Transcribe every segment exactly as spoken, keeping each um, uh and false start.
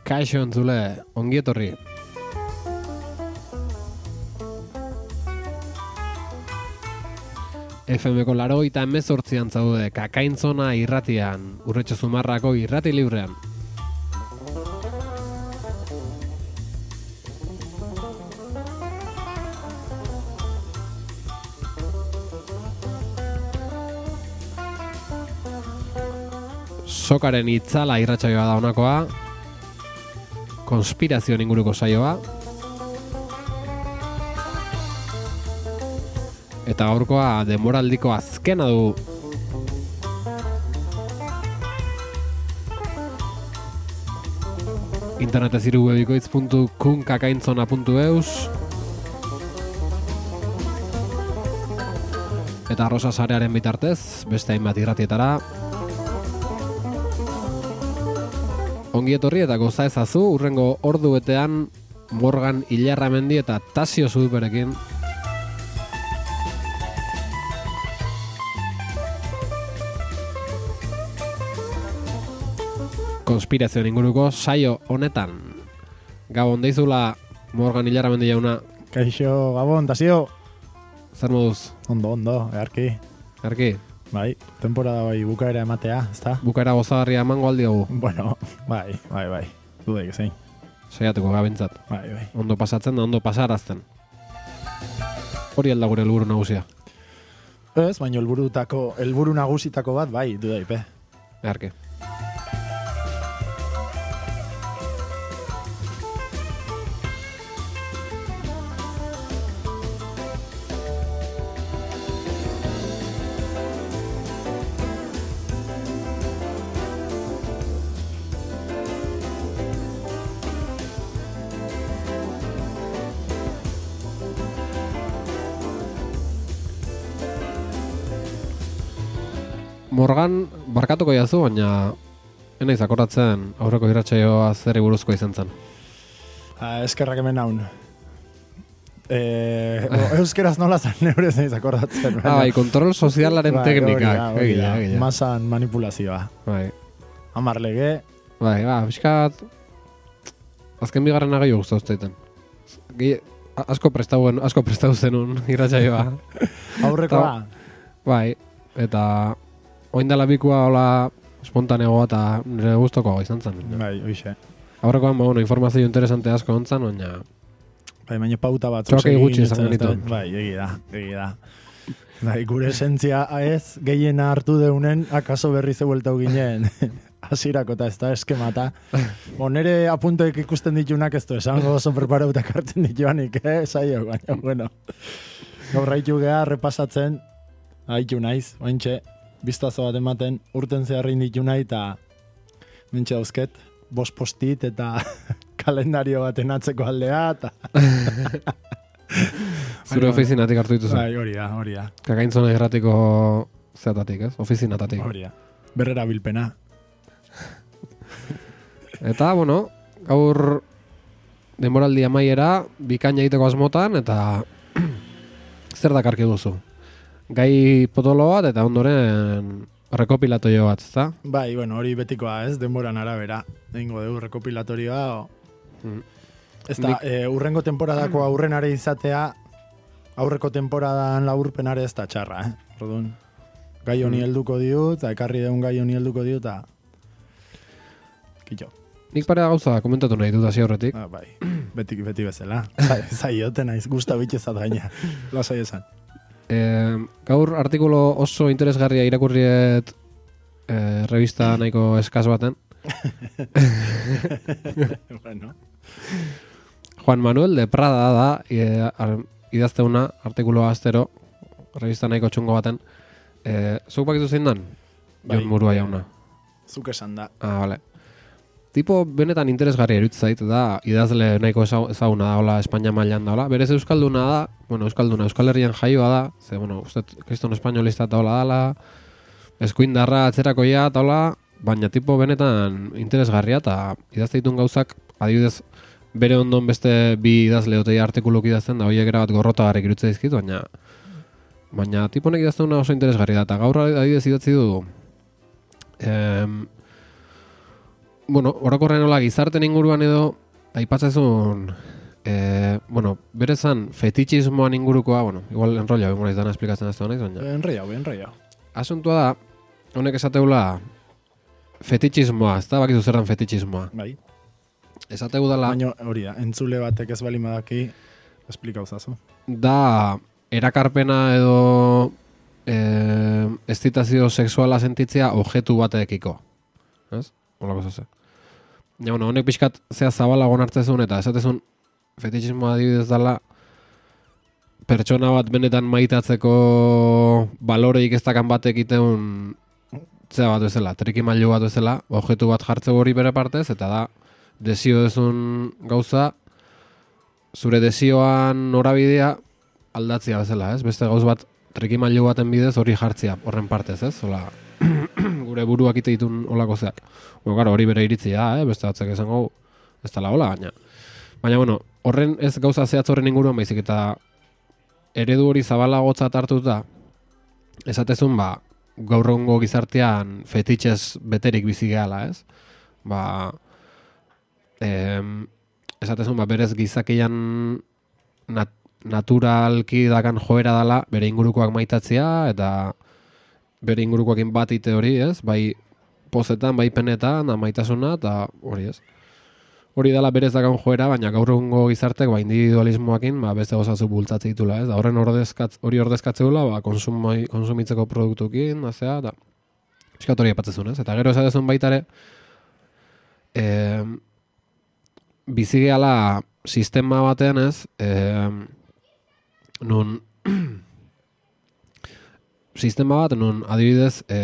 Kaixo entzule, ongi etorri. F M-ko laurogeita hemezortzian zaude, Kakainzona irratian, Urretxo Zumarrako irrati librean. Sokaren itzala irratsaioa da honakoa, konspirazioen inguruko saioa, eta gaurkoa denboraldiko azkena du. Internetez irubebikoitz puntu kun kakainzona puntu eus eta Rosa Sarearen bitartez, beste hainbat irratietara. Ongi etorri eta goza ezazu, urrengo ordu betean Morgan Ilarramendi eta Tasio Zuduperekin. Konspirazioen inguruko saio honetan. Gabon deizula Morgan Ilarramendi jauna. Kaixo, Gabon, Tasio. Zer moduz? Ondo, ondo, eharki. Eharki? Bai, temporada bai bukaera ematea, ezta? Bukaera gozagarria emango aldi dugu. Bueno, bai, bai, bai. Dudaik zein. Saiatuko gabentzat. Bai, bai. Ondo pasatzen da, ondo pasarazten. Hori alda gure helburu nagusia. Ez, baina helburutako, helburu nagusitako bat, bai, dudaik, pe. Eharki. Morgan, barkatuko jazu, baina enaiz akordatzen aurreko irratsaioa zerri buruzko izan zen. Ah, eskerrak hemen naun. Eh, bo, euskeraz nola zan neurez enaiz akordatzen. Ah, bai, kontrol sozialaren bai, teknikak. Hori da, hori da. Egia, egia. Masan manipulazioa. Bai. Amar lege. Bai, ba, pixkat azken bigarren ageio guztau zaiten. Asko prestau, asko prestau zenun irratsaioa. Aurrekoa. Bai, eta oindala bikua hola espontaneoa eta nire guztoko izan zen. Bai, oixe. Aurrekoan, ba, bueno, informazio interesante asko ontzan, baina... Bai, baina pauta bat. Txoakei gutxi izan genituen. Bai, egi da, egi da. Bai, gure esentzia ez, gehiena hartu deunen, akaso berri ze bueltau ginen. Hasirako eta ez da eskemata. Bo, nire apuntoek ikusten ditunak ez du, esango oso preparautak hartzen dituanik, eh? Saio, baina, bueno. Gaur haitu geha, repasatzen, haitu naiz, ointxe, biztazo bat ematen, urten zeharrin ditu nahi, eta mentxe dauzket, bost postit eta kalendario baten atzeko aldea, eta... Zure ofizinatik hartu dituzu. Bai, hori da, hori da. Kakainzona irratiko zeatatik, ez? Ofizinatatik. Hori da. Berrera bilpena. Eta, bueno, gaur denboraldi amaiera, bikaina egiteko asmotan, eta zer dakarki duzu? Gai potolo bat eta ondoren rekopilatorio bat, ezta? Bai, bueno, hori betikoa, ez? Denboran arabera. Egingo dugu rekopilatorioa. O... Mm. Ez da, Nik... e, urrengo temporadako aurrenare izatea, aurreko temporadan laburpenare ez da txarra, eh? Orduan, gai honi helduko dio, eta ekarri deun gai honi helduko dio, eta... Kitxo. Nik pare gauza komentatu nahi dut hasi horretik. Ah, bai, beti, beti bezala. Zaiote naiz, gusta bitxezat gaina. Lasai esan. Eh, gaur artikulo oso interesgarria irakurriet eh, revista nahiko eskaz baten. Bueno. Juan Manuel de Prada da e, idazteuna artikuloa astero revista nahiko txungo baten. Eh, zuk bakitu zein dan? Bai, Jon Murua jauna. Zuk esan da. Ah, vale. Tipo benetan interesgarria iruditzen zait da, idazle nahiko ezaguna da, hola, Espainia mailan da, hola. Berez euskalduna da, bueno, euskalduna, Euskal Herrian jaioa da, ze, bueno, uste, kriston espainolista eta hola dala, eskuindarra atzerakoia eta hola, baina tipo benetan interesgarria eta idazte ditun gauzak, adibidez, bere ondon beste bi idazle otei artikuluk idazten da, horiek erabat gorrotagarrik iruditzen dizkit, baina baina tipo honek idazte oso interesgarria da, eta gaur adibidez idatzi du, em, bueno, orokorren nola gizarten inguruan edo, aipatzezun, e, bueno, berezan fetitxismoan ingurukoa, bueno, igual enrolla, bengo naiz dana esplikatzen ez da naiz, baina. Enroia, enroia. Asuntua da, honek esateula fetitxismoa, ez da, bakizu zer dan fetitxismoa. Bai. Esategu dala... Baina hori da, entzule batek ez bali madaki, esplikau zazu. Da, erakarpena edo e, estitazio sexuala sentitzea objektu batekiko. Ez? Olako zase. Ja, bueno, honek pixkat zea zabalagon hartzezun eta esatezun fetitxismoa adibidez dala pertsona bat benetan maitatzeko baloreik ez dakan batek iteun zea bat bezala, trikimailu bat bezala, objektu bat jartze hori bere partez, eta da, desio dezun gauza, zure desioan norabidea aldatzea bezala, ez? Beste gauz bat, trikimailu baten bidez hori jartzea, horren partez, ez? Ola, gure buruak ite ditun olako zeak. Bueno, claro, hori bere iritzia, eh? Beste batzek esango, ez dala hola, baina. Baina, bueno, horren ez gauza zehatz horren inguruan baizik, eta eredu hori zabalagotzat hartuta, esatezun, ba, gaur egungo gizartean fetitxez beterik bizi gehala, ez? Ba, em, esatezun, ba, berez gizakian nat naturalki dakan joera dala, bere ingurukoak maitatzea, eta bere ingurukoakin bat ite hori, ez? Bai pozetan, bai penetan, da maitasuna, eta hori, ez? Hori dela berez dakan joera, baina gaur egungo gizartek, ba, individualismoakin, ba, beste gozatzu bultzatze ditula, ez? Da, horren ordezkatz, hori ordezkatzeula, ba, konsumoi, konsumitzeko produktukin, azea, da, eskat hori epatzezun, ez? Eta gero esatezun baitare, e, bizigeala sistema batean, ez? E, nun, sistema bat, nun, adibidez, e,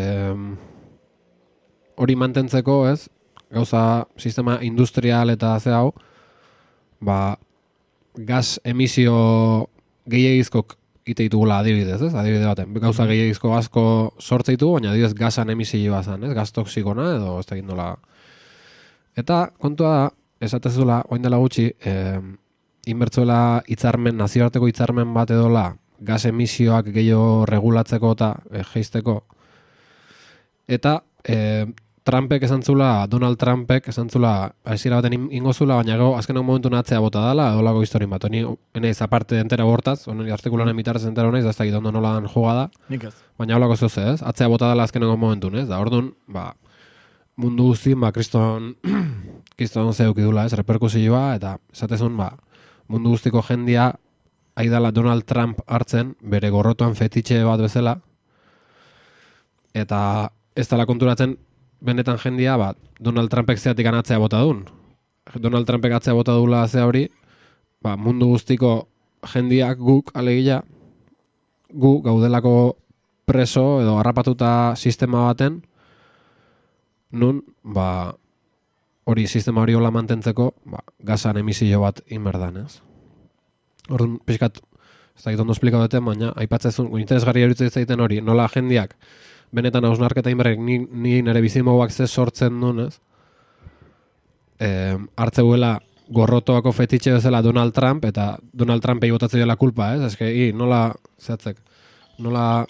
hori mantentzeko, ez? Gauza sistema industrial eta ze hau, ba, gas emisio gehiagizkok ite ditugula adibidez, ez? Adibide baten. Gauza gehiagizko asko sortze ditugu, baina adibidez gasan emisio bazan, ez? Gas toxikona edo ez tekin dola. Eta kontua da, esatezula, oin dela gutxi, eh, inbertzuela hitzarmen, nazioarteko hitzarmen bat edola, gas emisioak gehiago regulatzeko eta eh, jeisteko. Eta, eh, Trumpek esan zula, Donald Trumpek esan zula, aizira baten ingozula, baina gero azkenak momentu natzea bota dala, edolako historin bat. Honi, eneiz, aparte entera bortaz, honi artikulan emitarrez entera honeiz, da ez da gitondu nolan jugada, baina holako zoze, ez? Atzea bota dala azkenak momentu, ez? Da, orduan, ba, mundu guztien, ba, kriston, kriston zeukidula, ez? Reperkusioa, eta esatezun, ba, mundu guztiko jendia, aidala Donald Trump hartzen, bere gorrotuan fetitxe bat bezala, eta ez dala konturatzen, benetan jendia, ba, Donald Trumpek zeatik anatzea bota dun. Donald Trumpek atzea bota dula zea hori, ba, mundu guztiko jendiak guk, alegia, gu gaudelako preso edo harrapatuta sistema baten, nun, ba, hori sistema hori hola mantentzeko, ba, gasan emisio bat inberdan, ez? Orduan, pixkat, ez da gitondo esplikau duten, baina, aipatzezun, interesgarri erutzen zaiten hori, nola jendiak, benetan hausnarketa inberrek ni, ni nire bizimoak ze sortzen duen, ez? E, hartzeuela gorrotoako fetitxe bezala Donald Trump, eta Donald Trumpei botatzea dela kulpa, ez? Ez que, i, nola, zehatzek, nola,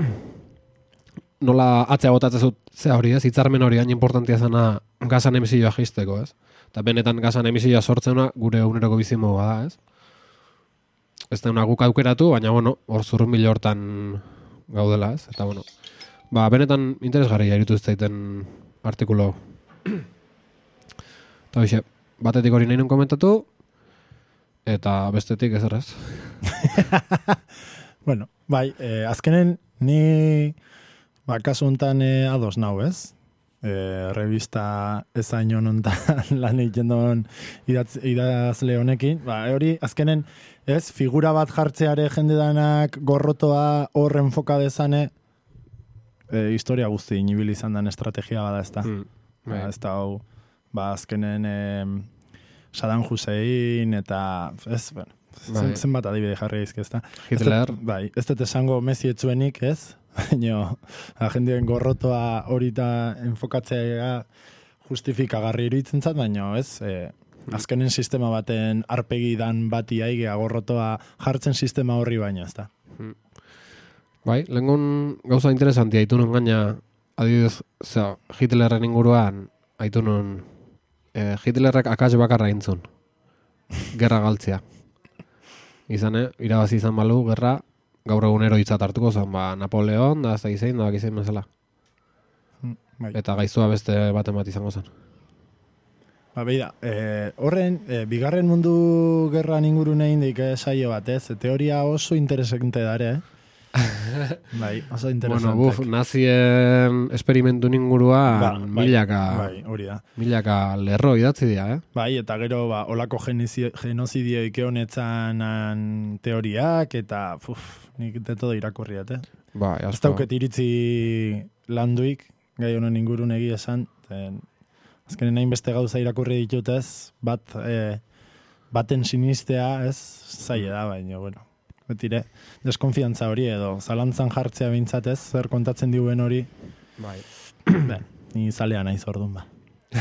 nola atzea botatzezut zea hori, ez? Hitzarmen hori hain importantia zena gasan emisioa jisteko, ez? Eta benetan gasan emisioa sortzena gure uneroko bizimoa da, ez? Ez da una guk aukeratu, baina, bueno, hor zurrun hortan gaudela, ez? Eta, bueno, ba, benetan interesgarria irutu zaiten artikulo. Eta hoxe, batetik hori nahi nun komentatu, eta bestetik ez erraz. Bueno, bai, eh, azkenen ni ba, kasu honetan eh, ados nau, ez? Eh, revista ezain honetan lan egiten duen idazle honekin. Ba, hori, azkenen, ez, figura bat jartzeare jende danak gorrotoa hor enfoka dezane, E, historia guzti inibili izan den estrategia bada ez da. Mm, ba, ez da, hau, ba, azkenen e, Saddam Hussein eta, ez, bueno, zen, zenbat adibide jarri izke, ez da. Hitler. Ez, bai, ez dut esango Messi etzuenik, ez? Baina, agendien gorrotoa hori eta enfokatzea justifikagarri iruditzen zat, baina, ez, e, azkenen sistema baten arpegi dan bati aigea gorrotoa jartzen sistema horri baina, ez da. Mm. Bai, lehengun gauza interesantia haitu nun gaina, adibidez, zera, Hitlerren inguruan haitu nun eh, Hitlerrek akats bakarra intzun. Gerra galtzea. Izan, eh? Irabazi izan balu, gerra, gaur egunero hitzat hartuko zen, ba, Napoleon, da ez da gizein, da gizein bezala. Bai. Eta gaizua beste baten bat izango zen. Ba, beida, eh, horren, eh, bigarren mundu gerran ingurune indik eh, saio bat, ez? Teoria oso interesante dare, eh? Bai, oso interesante. Bueno, buf, nazien esperimentu ingurua ba, milaka, bai, hori da. milaka lerro idatzi dira, eh? Bai, eta gero, ba, olako genozidioik honetzan teoriak, eta, puf, nik de todo irakurriat, eh? Bai, Ez asko. dauket iritzi landuik, gai honen ingurun egia esan, ten, azkenen nahin beste gauza irakurri ditutez, bat, eh, baten sinistea, ez, zaila da, baina, bueno, betire, deskonfiantza hori edo, zalantzan jartzea bintzatez, zer kontatzen diuen hori, Bai. ben, ni zalea naiz ordun ba.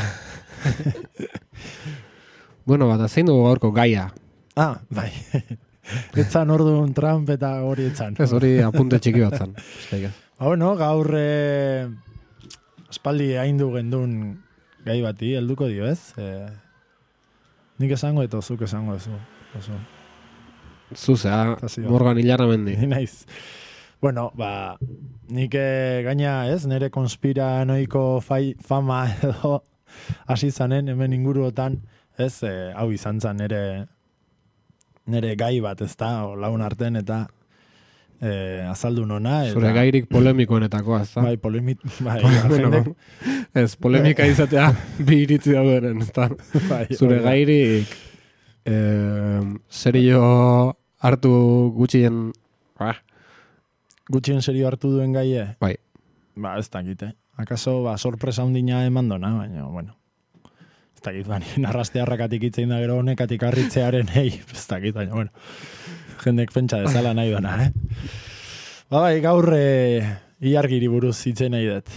Bueno, bat, zein dugu gaurko gaia? Ah, bai. Etzan orduan Trump eta hori etzan. Ez hori apunte txiki bat zan. Ba, bueno, gaur eh, espaldi haindu gendun gai bati, helduko dio, ez? Eh, nik esango eta zuk esango ezu. Oso. Zuzea, Tazio. Morgan Ilarramendi. Ni naiz. Bueno, ba, nik eh, gaina, ez, nire konspiranoiko fai, fama edo hasi zanen hemen inguruotan, ez, eh, hau izan zan nire nire gai bat, ez da, o, laun arten eta eh, azaldu nona. Eta, Zure gairik polemikoenetakoa, ez da? bai, polemit, bai, Bueno, jendek, ez, polemika izatea bi iritzi dauderen, ez da? bai, Zure hori da. gairik eh, serio hartu gutxien, ah, Gutxien serio hartu duen gaie? bai, Ba, ez dakit, eh? Akaso, ba, sorpresa hundina eman dona, baina, bueno. Ez dakit, bani, narrastearrakatik itzein da gero honekatik arritzearen, hei, ez dakit, baina, bueno. Jendek pentsa dezala nahi dona, eh? Ba, bai, gaur eh, iargiri buruz hitzen nahi dut.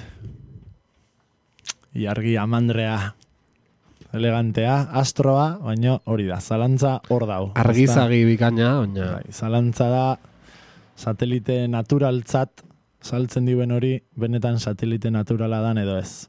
Iargi amandrea, elegantea, astroa, baina hori da, zalantza hor dau. argizagi bikaina, baina Bai, zalantza da, satelite naturaltzat saltzen diuen hori, benetan satelite naturala dan edo ez.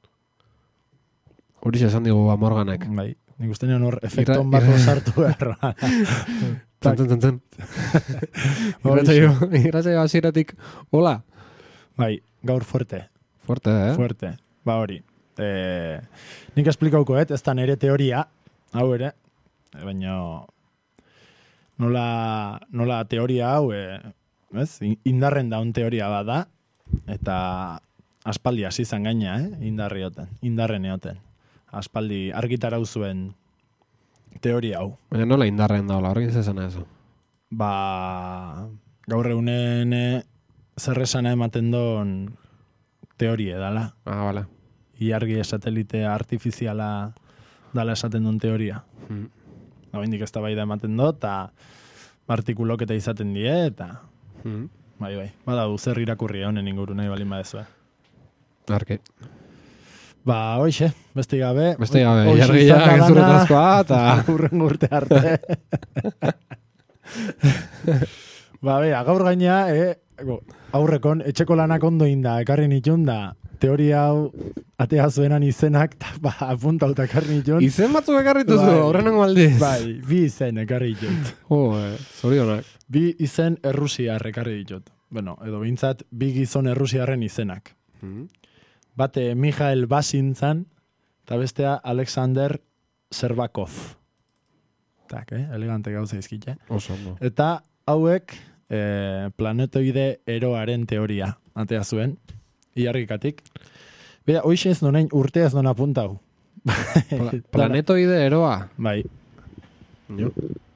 hori esan digu ba Morganek. Bai, nik uste nion hor efekton Ira- bako ira- sartu beharra. Tzen, tzen, tzen, tzen. Irratzaio, irratzaio hasieratik, hola. Bai, gaur fuerte, Fuerte, eh? fuerte. Ba hori. Eh, nik esplikauko, ez da nere teoria, hau ere, eh, baina nola, nola teoria hau, eh, ez? Indarren daun teoria bat da, eta aspaldi hasi izan gaina, eh? Indarri oten, indarren eoten. Aspaldi argitarau zuen teoria hau. Baina nola indarren daola, horrekin zezena eso. Ba, gaur egunen eh, zer esana ematen don teorie dala. Ah, vale. Iargi satelite artifiziala dala esaten duen teoria. Mm. Hau indik ez da bai da ematen do, eta artikulok eta izaten die, eta Mm. bai, bai. Bada du zer irakurri honen inguru nahi balin badezue. Arke. Ba, hoxe, beste gabe. Beste gabe, hoxe jargia izan da dana, gezuretazkoa, eta... Urren urte arte. Ba, bea, gaur gaina, eh, go, aurrekon, etxeko lanak ondo inda, ekarri nitun da, teoria hau atea zuenan izenak, ta, ba, apuntauta ekarri nitun. Izen batzuk ekarrituzu, Bai. horrenengo aldiz. Bai, bi izen ekarri ditut. Jo, eh, zorionak. Bi izen errusiar ekarri ditut. Bueno, edo bintzat, bi gizon errusiarren izenak. Mm. Bate Mijael Basin zan, eta bestea Alexander Serbakov. Tak, eh? Elegante gauza izkit, eh? Oso, no. Eta hauek eh, planetoide eroaren teoria atea zuen, iargikatik. Bera, hoxe ez nonain urtea ez nona apuntau. Pla planetoide eroa. Bai. Jo.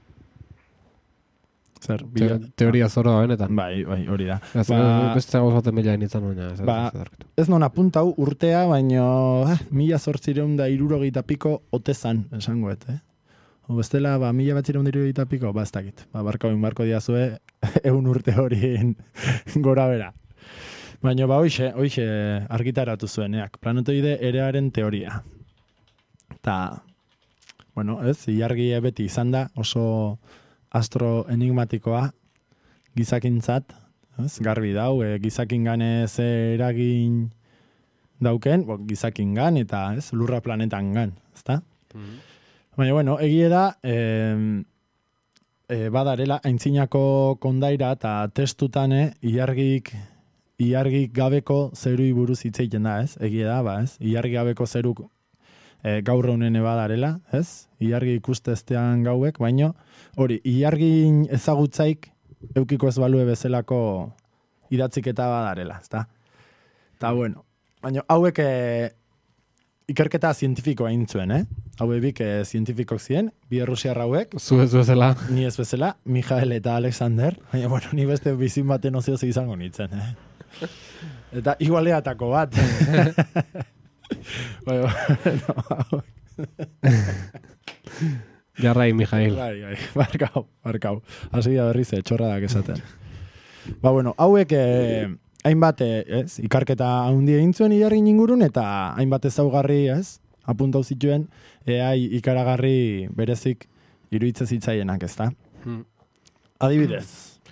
Zer, Te bila... teoria zoroa benetan. Bai, bai, hori da. Ez, Ba- beste gauz baten bila nintzen baina. Ez, Ba- ez, ez, Ez non apuntau urtea, baino eh, mila zortzireun da irurogeita piko otezan, esangoet, eh? O bestela, ba, mila batzireun da irurogeita piko, ba, ez dakit. Ba, barko, barko diazue, egun urte horien gora bera. Baina, ba, hoxe, hoxe argitaratu zueneak. Planetoide erearen teoria. Ta, bueno, ez, ilargi beti izan da, oso astro enigmatikoa, gizakintzat, ez, garbi dau, e, gizakin gane ze eragin dauken, bo, gizakingan eta ez, lurra planetangan, ezta? Mm. Baina, bueno, egie da, eh, eh, badarela, aintzinako kondaira eta testutane, iargik, iargik gabeko zerui buruz hitz egiten da, ez? Egie da, ba, ez? Iargik gabeko zeruk e, gaur honen badarela, ez? Iargi ikusteztean gauek, baino, hori, iargin ezagutzaik eukiko ez balue bezalako idatziketa badarela, ezta? Eta, bueno, baina hauek e, ikerketa zientifikoa intzuen, eh? Hauek bik e, zientifikok ziren, bi errusiar hauek. Zu ez bezala. Ni ez bezala, Mijael eta Alexander, baina, bueno, ni beste bizin baten ozioz izango nintzen, eh? Eta igualeatako bat. Baina, no, Jarrai, Mijail. Bai, bai, barkau, barkau. Hasi da berriz, txorradak esaten. Ba, bueno, hauek eh, hainbat, ez, ikarketa haundi egin zuen iargin ingurun, eta hainbat ezaugarri, ez, apuntau zituen, eai ikaragarri berezik iruditzen zitzaienak, ezta? Hmm. Adibidez.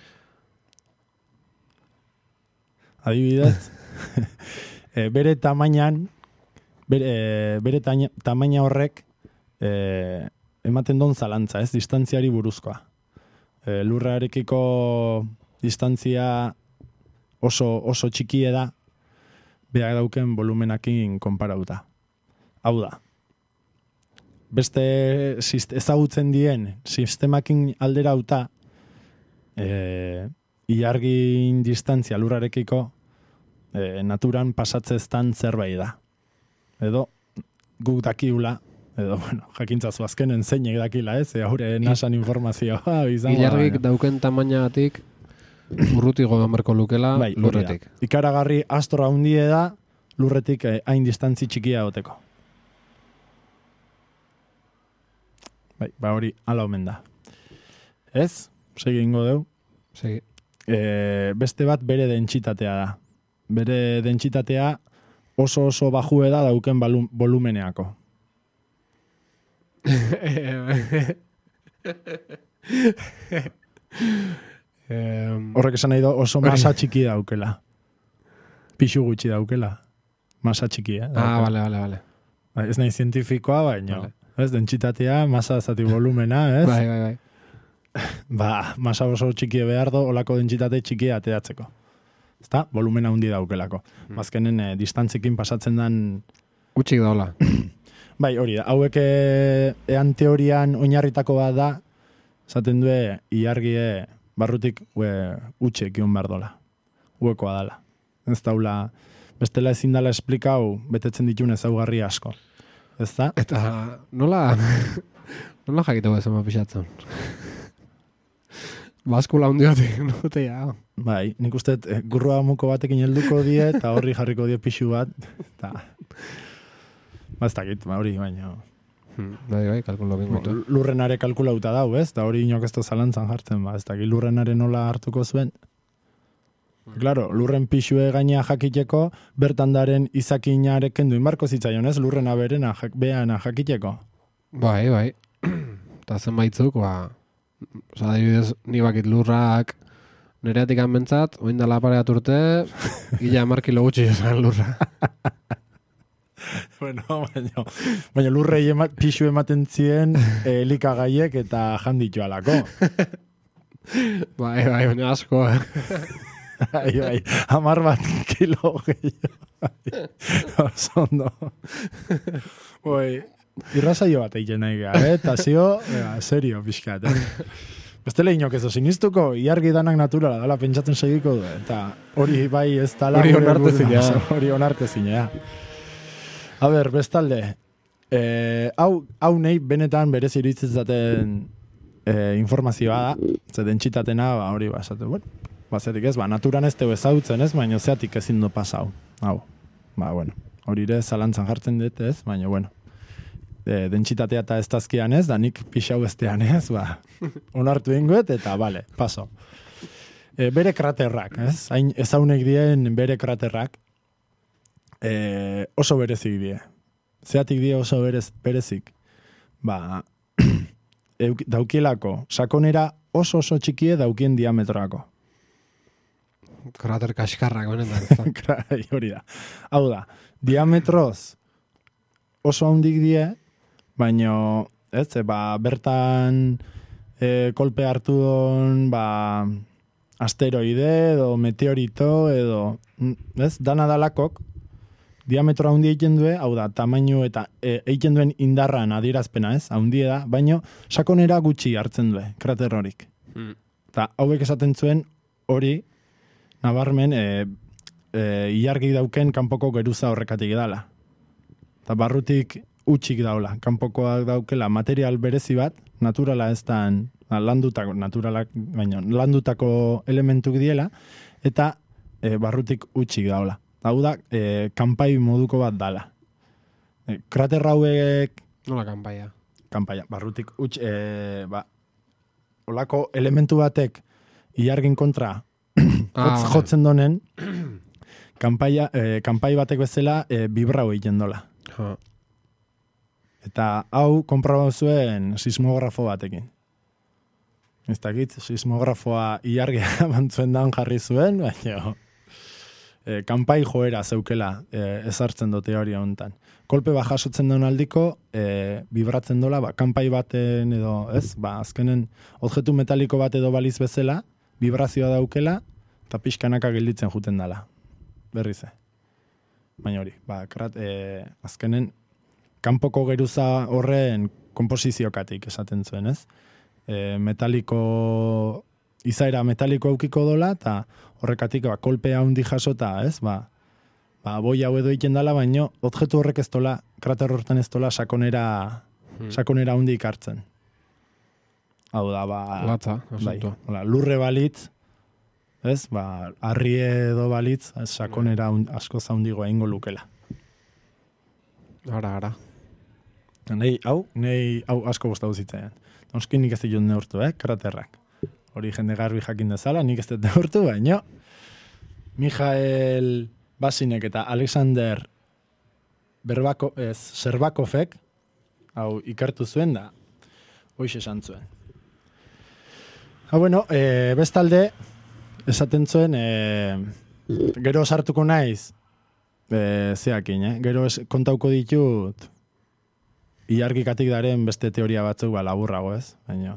Adibidez, e, bere tamainan, bere, bere taina, tamaina horrek e, ematen don zalantza, ez, distantziari buruzkoa. E, lurrarekiko distantzia oso, oso txikie da, beak dauken volumenakin konparauta. Hau da, beste sist, ezagutzen dien sistemakin alderauta, e, iargin distantzia lurrarekiko e, naturan pasatzeztan zerbait da. Edo guk dakiula, edo, bueno, jakintzazu azkenen zeinek dakila, ez? E, haure nasan informazioa. Ilargik dauken tamainagatik urruti goben berko lukela bai, lurretik. Ikaragarri astroa hundie da lurretik eh, hain distantzi txikia goteko. Bai, ba hori ala omen da. Ez? Segi ingo deu. Segi. E, beste bat bere dentsitatea da. Bere dentsitatea oso oso bajue da dauken balum, volumeneako. Horrek esan nahi do oso masa txiki daukela. Pixu gutxi daukela. Masa txiki, eh? Ah, vale, vale, vale. Ba, ez nahi zientifikoa, baina. Vale. Ez, dentsitatea, masa zati volumena, ez? Bai, bai, bai. Ba, masa oso txikie behar do, olako dentsitate txikia ateatzeko. Ezta? Volumena hundi daukelako. Hmm. Azkenen eh, distantzikin pasatzen dan... Utxik daula. Bai, hori da. Hauek e, ean teorian oinarritako bat da, zaten due, iargie barrutik ue, utxek ion behar dola. Uekoa dala. Ez daula, bestela ezin dala esplikau, betetzen ditun ezaugarri asko. Ez da? Eta nola... nola jakiteko ez ema pixatzen? Baskula hundi batik, note ja. Bai, nik uste eh, gurroa muko batekin helduko die, eta horri jarriko die pixu bat. Eta... Ba, ez dakit, ba, hori, baina... Hmm, bai, bai, kalkulo bingotu. Lurrenare kalkulauta dau, ez? Da hori inok ez da zalantzan jartzen, ba, ez dakit lurrenare nola hartuko zuen. Hmm. Claro, lurren pixue gainea jakiteko, bertan daren izakinareken duin barko zitzaion, ez? Lurrena berena, jak, beana jakiteko. Bai, bai. Eta zenbaitzuk, ba... Osa, adibidez, ni bakit lurrak nereatik anbentzat, oin dala pareat urte, gila markilo gutxi esan lurra. Bueno, baina, baina lurrei ema, pixu ematen zien elikagaiek eta janditu alako. Bai, bai, baina asko. Bai, bai, hamar bat kilo gehiago. Osondo. Bai, irrazaio bat egin nahi gara, eh? Eta zio, ega, serio, pixkat, eh? Bestele inok ez sinistuko, iargi danak naturala, dala pentsatzen segiko du, eta hori bai ez tala... Hori onarte zinea. Hori onarte zinea. A ber, bestalde, eh, hau, hau nahi benetan berez iruditzen zaten eh, informazioa da, ze dentsitatena, ba, hori ba, esate, bueno, ba, zeatik ez, ba, naturan ez teu ezautzen ez, baina zeatik ezin du pasau, hau, ba, bueno, hori ere zalantzan jartzen dut ez, baina, bueno, e, dentsitatea eta ez tazkian ez, da nik pixau bestean ez, ba, onartu ingoet, eta, bale, paso. E, bere kraterrak, ez, hain ezaunek dien bere kraterrak, e, oso berezik die. Zeatik die oso berez, berezik. Ba, daukielako, sakonera oso oso txikie daukien diametroako. Krater kaskarrak, benetan. Krater hori da. Hau da, diametroz oso handik die, baina, ez, ba, bertan e, kolpe hartu don, ba, asteroide edo meteorito edo, ez, dana dalakok, diametro handi egiten due, hau da, tamainu eta e, egiten duen indarran adierazpena, ez, handi da, baina sakonera gutxi hartzen due, krater horik. Mm. Eta hauek esaten zuen hori, nabarmen, e, e, ilargi dauken kanpoko geruza horrekatik edala. Eta barrutik utxik daula, kanpokoak daukela material berezi bat, naturala ez da landutako, naturalak, baina landutako elementuk diela, eta e, barrutik utxik daula. Hau da, e, kanpai moduko bat dala. E, krater hauek... Nola kanpaia? Kanpaia, barrutik utx, e, ba, olako elementu batek ilargin kontra ah, jotzen donen, kanpaia, e, kanpai batek bezala e, bibrau egiten dola. Ha. Eta hau konprobatu zuen sismografo batekin. Ez dakit, sismografoa ilargia bantzuen daun jarri zuen, baina e, kanpai joera zeukela e, ezartzen do teoria hontan. Kolpe bat jasotzen duen aldiko, e, vibratzen dola, ba, kanpai baten edo, ez, ba, azkenen objektu metaliko bat edo baliz bezala, vibrazioa daukela, eta pixkanaka gelditzen juten dala. Berrize. Baina hori, ba, krat, e, azkenen, kanpoko geruza horren komposiziokatik esaten zuen, ez? E, metaliko, izaera metaliko aukiko dola, eta horrekatik, ba, kolpea handi jasota, ez? Ba, ba, boi hau edo egiten dala, baina objektu horrek ez dola, krater horretan ez dola sakonera, hmm. sakonera handi ikartzen. Hau da, ba... Latza, asuntua. Bai, lurre balitz, ez? Ba, arri edo balitz, ez, sakonera un, asko zaundigoa ingo lukela. Ara, ara. Nei, hau, nei, hau asko bostau zitzen. Noskin nik ez ditut neurtu, eh, kraterrak. Hori jende garbi jakin dezala, nik ez dut neurtu, baina Michael Basinek eta Alexander Berbako, ez, Serbakovek, hau ikertu zuen da, hoiz esan zuen. Ha, bueno, e, bestalde, esaten zuen, e, gero sartuko naiz, e, zeakin, eh? Gero es, kontauko ditut, ilargikatik daren beste teoria batzuk ba, laburrago, ez? Baina,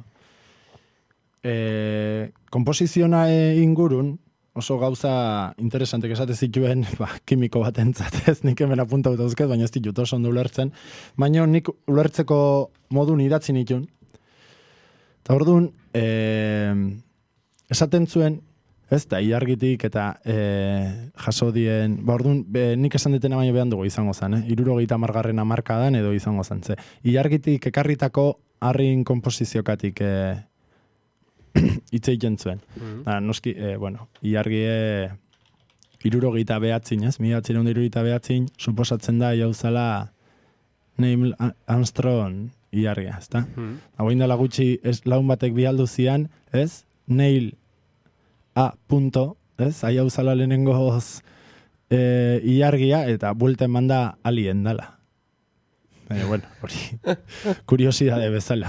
e, komposiziona ingurun, oso gauza interesantek esate zituen, ba, kimiko bat entzat, ez nik hemen apuntatu dauzket, baina ez ditut oso ondo ulertzen, baina nik ulertzeko modun idatzi nitun. Eta orduan, e, esaten zuen, ez da, ilargitik eta e, jaso dien, ba orduan, be, nik esan ditena baina behan dugu izango zen, eh? Irurogeita margarren amarkadan edo izango zen, ze. Ilargitik ekarritako harrin komposiziokatik e, hitz egiten zuen. Mm-hmm. Da, noski, e, bueno, ilargie irurogeita behatzin, ez? Mila atzireun irurogeita behatzin, suposatzen da jauzala Neil Armstrong ilargia, ez da? Mm-hmm. Hau indala gutxi ez, laun batek bialdu zian, ez? Neil A. punto, ez? Aia uzala lehenengoz e, ilargia eta buelten manda alien dala. Baina, bueno, hori, kuriosidade bezala.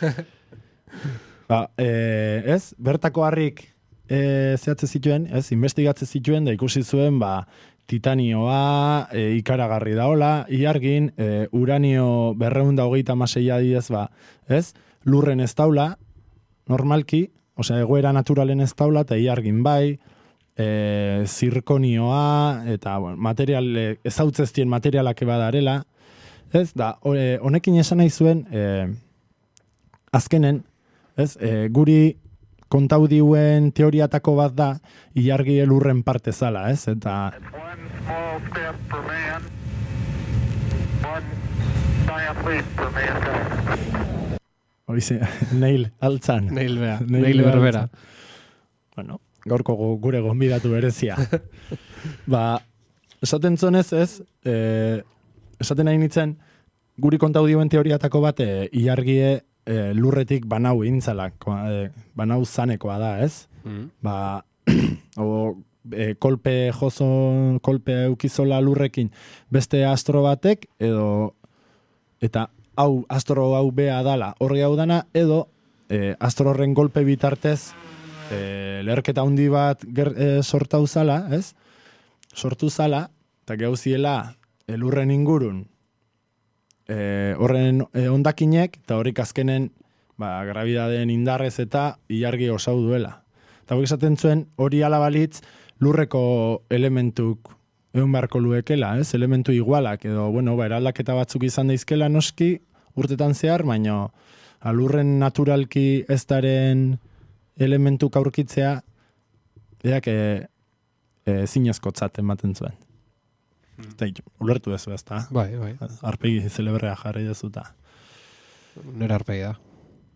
Ba, e, ez? Bertako harrik e, zehatze zituen, ez? Investigatze zituen da ikusi zuen, ba, titanioa, e, ikaragarri daola, ilargin, e, uranio berreunda hogeita maseia diez, ba, ez? Lurren ez daula, normalki, osea, egoera naturalen ez daula, eta ilargin bai, e, zirkonioa, eta bueno, material, e, ezautzeztien materialak ebadarela, ez, da, e, honekin esan nahi zuen, e, azkenen, ez, e, guri kontaudioen teoriatako bat da, ilargi elurren parte zala, ez, eta... One small step for man, one giant leap for mankind. Oize, Neil altzan. Neil bea, Neil berbera. Bueno, gaurko gure gonbidatu berezia. Ba, esaten zonez ez, e, esaten nahi nintzen, guri kontaudioen teoriatako bat, e, ilargie e, lurretik banau intzalak, e, banau zanekoa da, ez? Mm. Ba, o, e, kolpe jozo, kolpe eukizola lurrekin beste astro batek, edo, eta hau, astro hau bea dala, horri hau dana, edo e, astro horren golpe bitartez e, leherketa handi bat ger, e, sortau zala, ez? Sortu zala, eta gauziela elurren ingurun e, horren e, ondakinek, eta horrik azkenen ba, grabidadeen indarrez eta ilargi osau duela. Eta hori esaten zuen, hori alabalitz lurreko elementuk egun beharko luekela, ez? Elementu igualak, edo, bueno, ba, eraldaketa batzuk izan daizkela noski, urtetan zehar, baina alurren naturalki ez daren elementuk aurkitzea, eak e, e, zinezkotzat ematen zuen. Hmm. Eta, ulertu dezu ez da? Bai, bai. Arpegi zelebrea jarri dezuta. Nera arpegi da.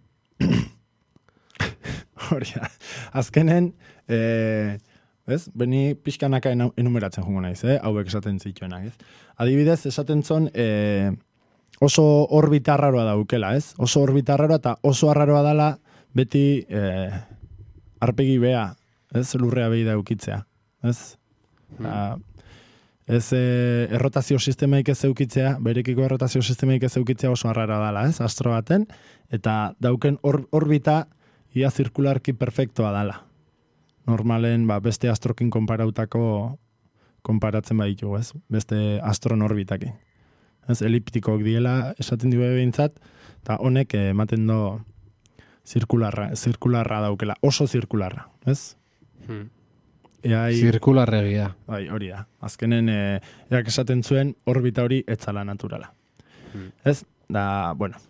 Hori da. Azkenen, e, ez? Beni pixkanaka enumeratzen jungo naiz, eh? Hauek esaten zituenak, ez? Adibidez, esaten zon, e, oso orbita arraroa daukela, ez? Oso orbita arraroa eta oso arraroa dala beti e, arpegi bea, ez? Lurrea behi daukitzea, ez? Hmm. Ez e, errotazio sistemaik ez eukitzea, berekiko errotazio sistemaik ez eukitzea oso arraroa dala, ez? Astro baten, eta dauken or, orbita ia zirkularki perfektoa dala. Normalen ba, beste astrokin konparautako konparatzen baditu, ez? Beste astron orbitakin. Ez, eliptikok diela esaten dio behintzat, eta honek ematen do zirkularra, zirkularra daukela, oso zirkularra, ez? Hmm. Eai, zirkularregia. Bai, hori da. Azkenen, e, eak esaten zuen orbita hori etzala naturala. Hmm. Ez? Da, bueno,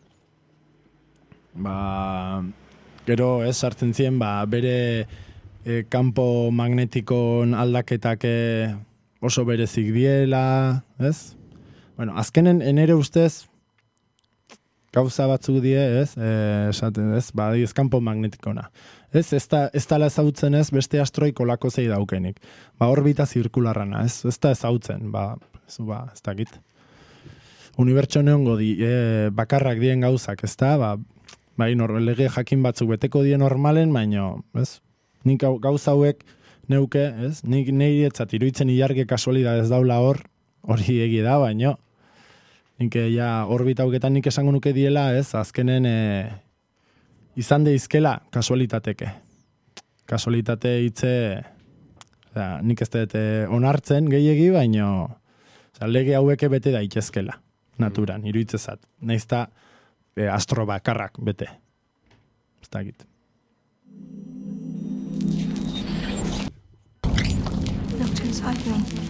ba, gero ez sartzen zien, ba, bere e, kampo magnetikon aldaketak e, oso berezik diela, ez? Bueno, azkenen enere ustez gauza batzuk die, ez? Eh, esaten, ez? Ba, ez kampo magnetikona. Ez, ez da, ez da ezautzen ez beste astroik olako zei daukenik. Ba, orbita zirkularrana, ez? Ez da ezautzen, ba, ez, ba, ez dakit. Unibertso neongo di, e, bakarrak dien gauzak, ez da? Ba, bai, lege jakin batzuk beteko die normalen, baino, ez? Nik gauza hauek neuke, ez? Nik nahi etzat iruitzen ilarge kasualidad ez daula hor, hori egi da, baino, nik ja orbita hauketan nik esango nuke diela, ez? Azkenen e, izan deizkela kasualitateke. Kasualitate hitze, da, nik ez dut onartzen gehiegi, baino oza, lege haueke bete daitezkela, naturan, mm. iruitzezat. Naizta e, astro bakarrak bete. Ez da egit. Looked inside me.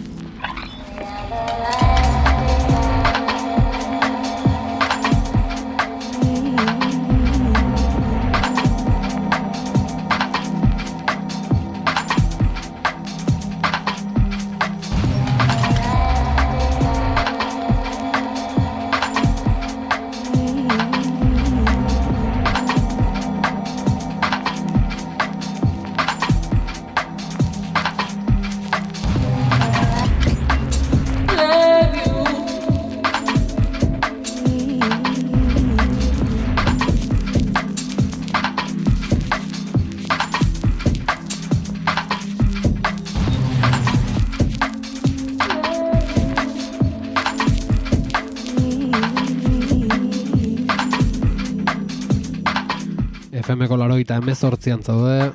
F M-ko larogeita hemezortzian zaude.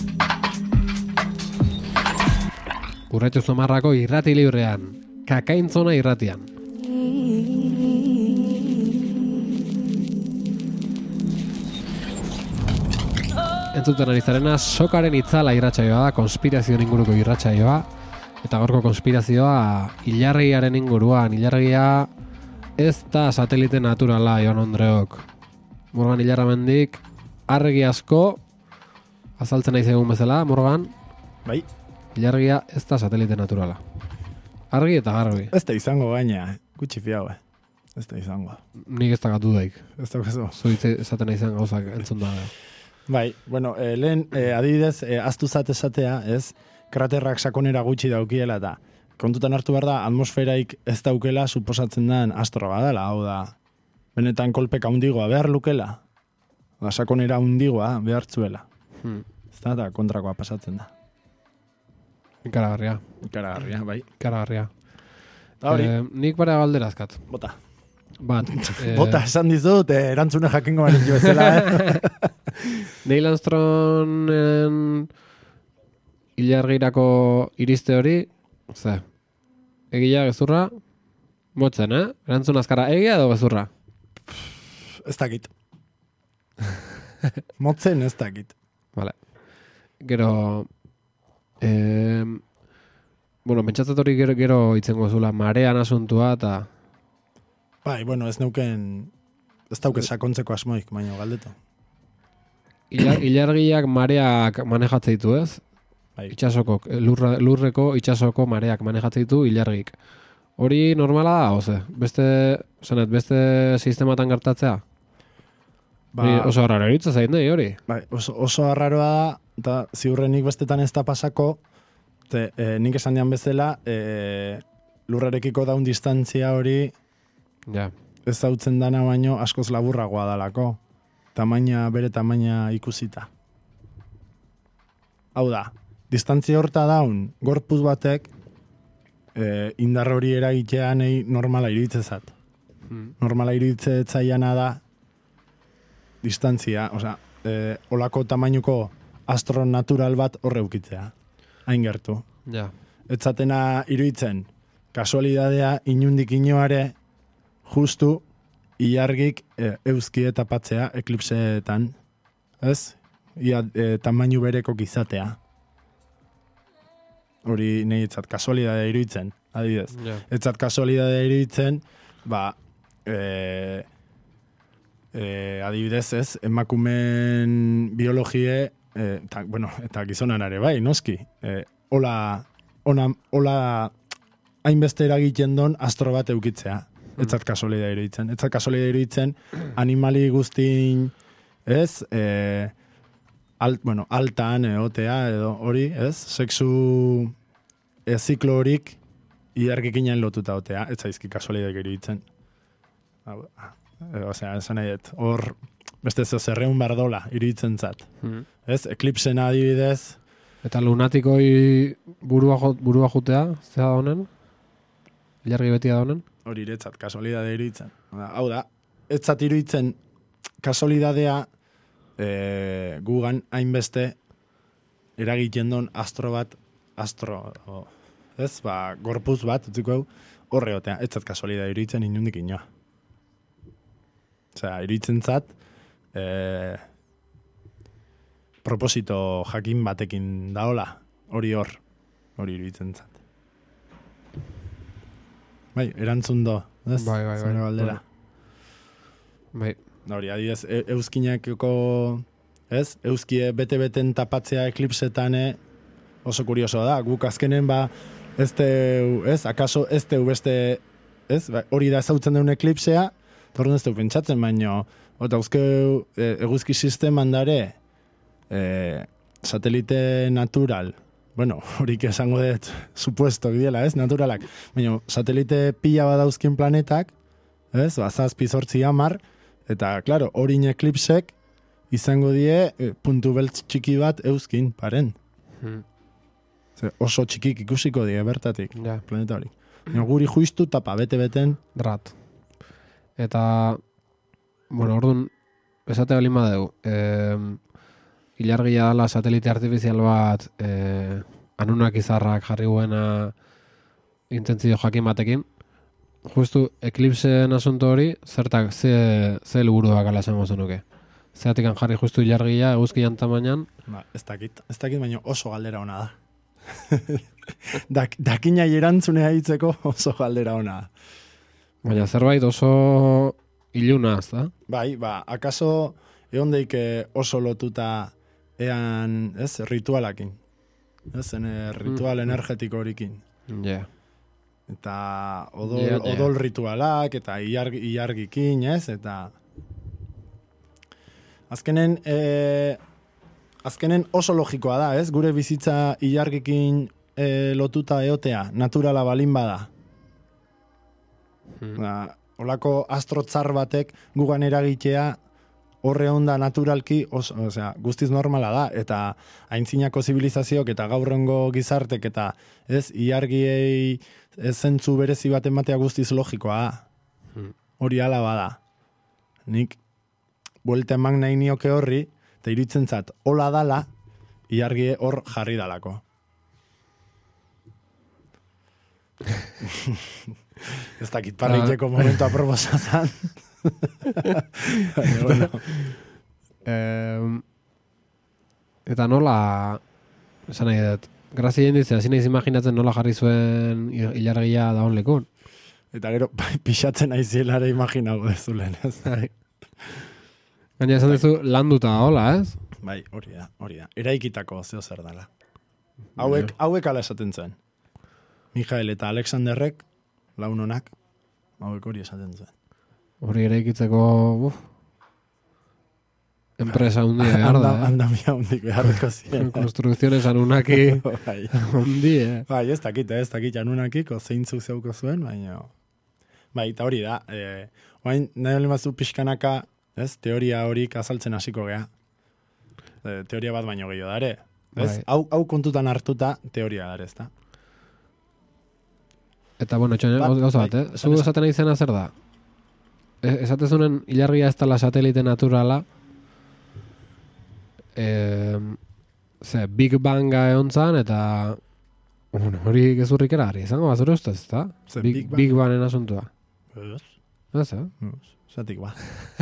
Urretxu Zumarrako irrati librean. Kakaintzona irratian. Entzuten ari zarena sokaren itzala irratsaioa da, konspirazioen inguruko irratsaioa. Eta gaurko konspirazioa ilargiaren inguruan. Ilargia ez da satelite naturala, Ion Andreok. Morgan Ilarramendik argi asko azaltzen nahi zegoen bezala, Morgan. Bai. Ilargia ez da satelite naturala. Argi eta garbi. Ez da izango gaina, gutxi fiago. Ez da izango. Nik ez da gatu daik. Ez da gazo. Zoitze esaten nahi zen gauzak entzun da. Bai, bueno, eh, lehen eh, adibidez, eh, aztuzat esatea, ez, kraterrak sakonera gutxi daukiela eta kontutan hartu behar da, atmosferaik ez daukela suposatzen den astro badala, hau da, benetan kolpeka hundigoa behar lukela. Da, sakonera hundigoa behartzuela. Hmm. Ez da, eta kontrakoa pasatzen da. Ikaragarria. Ikaragarria, bai. Ikaragarria. Da hori. Eh, nik bara galderazkat. Bota. Bat. eh, Bota esan dizut, eh, erantzune jakingo banik jo bezala, eh? Neil Armstrongen ilargirako iriste hori, ze, egia gezurra, motzen, eh? Erantzun azkara, egia edo gezurra? Ez dakit. Motzen ez dakit. Vale. Gero, eh, bueno, pentsatzat hori gero, gero itzengo zula, marean asuntua eta... Bai, bueno, ez neuken, ez dauke sakontzeko asmoik, baina galdetu. Ilar, ilargiak mareak manejatzen ditu, ez? Bai. Itxasoko, lurra, lurreko itxasoko mareak manejatzen ditu ilargik. Hori normala da, oze? Beste, zenet, beste sistematan gertatzea? Ba, Ni oso harraro eritza zain nahi hori. bai, oso, oso arraroa da, eta ziurrenik bestetan ez da pasako, te, e, nik esan dian bezala, e, lurrarekiko daun distantzia hori Ja, ez zautzen dana baino askoz laburragoa dalako. Tamaina, bere tamaina ikusita. Hau da, distantzia horta daun, gorpuz batek, e, indar hori eragitea nahi normala iruditzezat. Hmm. Normala iruditzetzaiana da, distantzia, osea, e, olako tamainuko astro natural bat horre ukitzea. Hain gertu. ja. Etzatena iruditzen, kasualidadea inundik inoare, justu, ilargik e, euski tapatzea eklipseetan, ez? Ia e, tamainu bereko izatea. Hori nahi etzat kasualidadea iruditzen, adibidez. Ja. Etzat kasualidadea iruditzen, ba, e, e, adibidez ez, emakumen biologie, e, ta, bueno, eta gizonan ere bai, noski, e, hola, ona, hola, hainbeste eragiten don astro bat eukitzea. Etzat kasualidadea iruditzen. Etzat kasualidadea iruditzen, animali guztin, ez, e, alt, bueno, altan egotea edo hori, ez, sexu e, ziklo horik ilargikinen lotuta otea, ez zaizki kasualidadea iruditzen. Hau, e, osea, esan nahi dut, hor beste zeo zerreun bardola iruditzen zat. Hmm. Ez, eklipsena adibidez, Eta lunatikoi burua, jo- burua jutea, zea da honen? Ilargi beti da honen? hori iretzat kasualidadea iruditzen. Hau da, etzat iruditzen kasualidadea e, gugan hainbeste eragiten don astro bat, astro, o, ez, ba, gorpuz bat, utziko hau, horre otea, etzat kasualidadea iruditzen inundik inoa. Osea, iruditzen zat, e, proposito jakin batekin daola, hori hor, hori iruditzen zat. Bai, erantzun do, ez? Bai, bai, bai. Zure galdera. Bai. Hori, adibidez, e, euskinakeko, ez? Euskie bete-beten tapatzea eklipsetane oso kurioso da. Guk azkenen, ba, ez teu, ez? Akaso ez teu beste, ez? Ba, hori da ezautzen deun eklipsea, torren ez teu pentsatzen, baino, eta euskeu e, eguzki sisteman dare, e, satelite natural, bueno, horik esango dut, supuesto, diela, ez, naturalak. Baina, satelite pila badauzkin planetak, ez, bazazpi zortzi hamar, eta, klaro, horin eklipsek izango die e, puntu beltz txiki bat euskin, paren. Hmm. Ze, oso txikik ikusiko die bertatik, Ja. planeta hori. Baina, guri juistu tapa bete-beten, Rat. Eta, bueno, orduan, esate balin badeu, eh, ilargia dela satelite artifizial bat eh, anunak izarrak jarri guena intentzio jakin batekin, justu eklipseen asunto hori, zertak, ze, ze helburuak ala esango zenuke. Zeatikan jarri justu ilargia eguzkian tamainan, ba, ez dakit, ez dakit, baina oso galdera ona da. Dak, dakinai erantzunea hitzeko oso galdera ona da. baina zerbait oso iluna, ez da? Bai, ba, akaso egon deike oso lotuta ean, ez, ritualakin. Ez, ene, ritual Mm. energetiko horikin. Ja. Eta odol, Ja, ja. odol ritualak, eta ilarg, ilargikin, ez, eta azkenen, e, azkenen oso logikoa da, ez, gure bizitza ilargikin e, lotuta eotea, naturala balin bada. Hmm. Ba, olako astrotzar batek gugan eragitea horre onda naturalki, os, osea, guztiz normala da, eta aintzinako zibilizazioak eta gaurrengo gizartek eta ez, iargiei ez zentzu berezi bat ematea guztiz logikoa da. Hmm. hori ala bada. Nik buelta eman nahi nioke horri, eta iruditzen zat, hola dala, ilargie hor jarri dalako. Ez dakit parriteko momentu aprobosazan. bueno. eh, eta nola, esan nahi dut, grazia jenditzen, hasi nahiz imaginatzen nola jarri zuen ilargia daun lekun. Eta gero, pixatzen aizielare imaginago dezulen, ez? Gaina esan duzu landuta hola, ez? Bai, hori da, hori da. Eraikitako zeo zer dela. Hauek, hauek ala esaten zen. Mijael eta Alexanderrek, launonak, hauek hori esaten zen. Hori eraikitzeko, uf, enpresa hundia behar da, eh? Andamia hundik beharreko ziren. Konstrukziones anunaki bai. hundi, eh? Bai, ez dakit, ez dakit anunakiko zeintzu zeuko zuen, baina... Bai, eta hori da, eh, oain, nahi olin bazu pixkanaka, ez, teoria horik azaltzen hasiko gea. E, teoria bat baino gehiago da, ere. Ez? Bai. Hau, hau kontutan hartuta teoria da, ere, ez da? Eta, bueno, txone, Bat, gauza bat, bai, eh? esan Zu esan. esaten nahi zena zer da? E, esatezunen ilargia ez dela satelite naturala, eh, ze, Big Banga egon zan, eta bueno, hori gezurrik erari, izango bazure ustez, eta? Ze, Big, Big Bang? Big Bangen asuntua. Ez, Ez, eh? ez, zatik ba.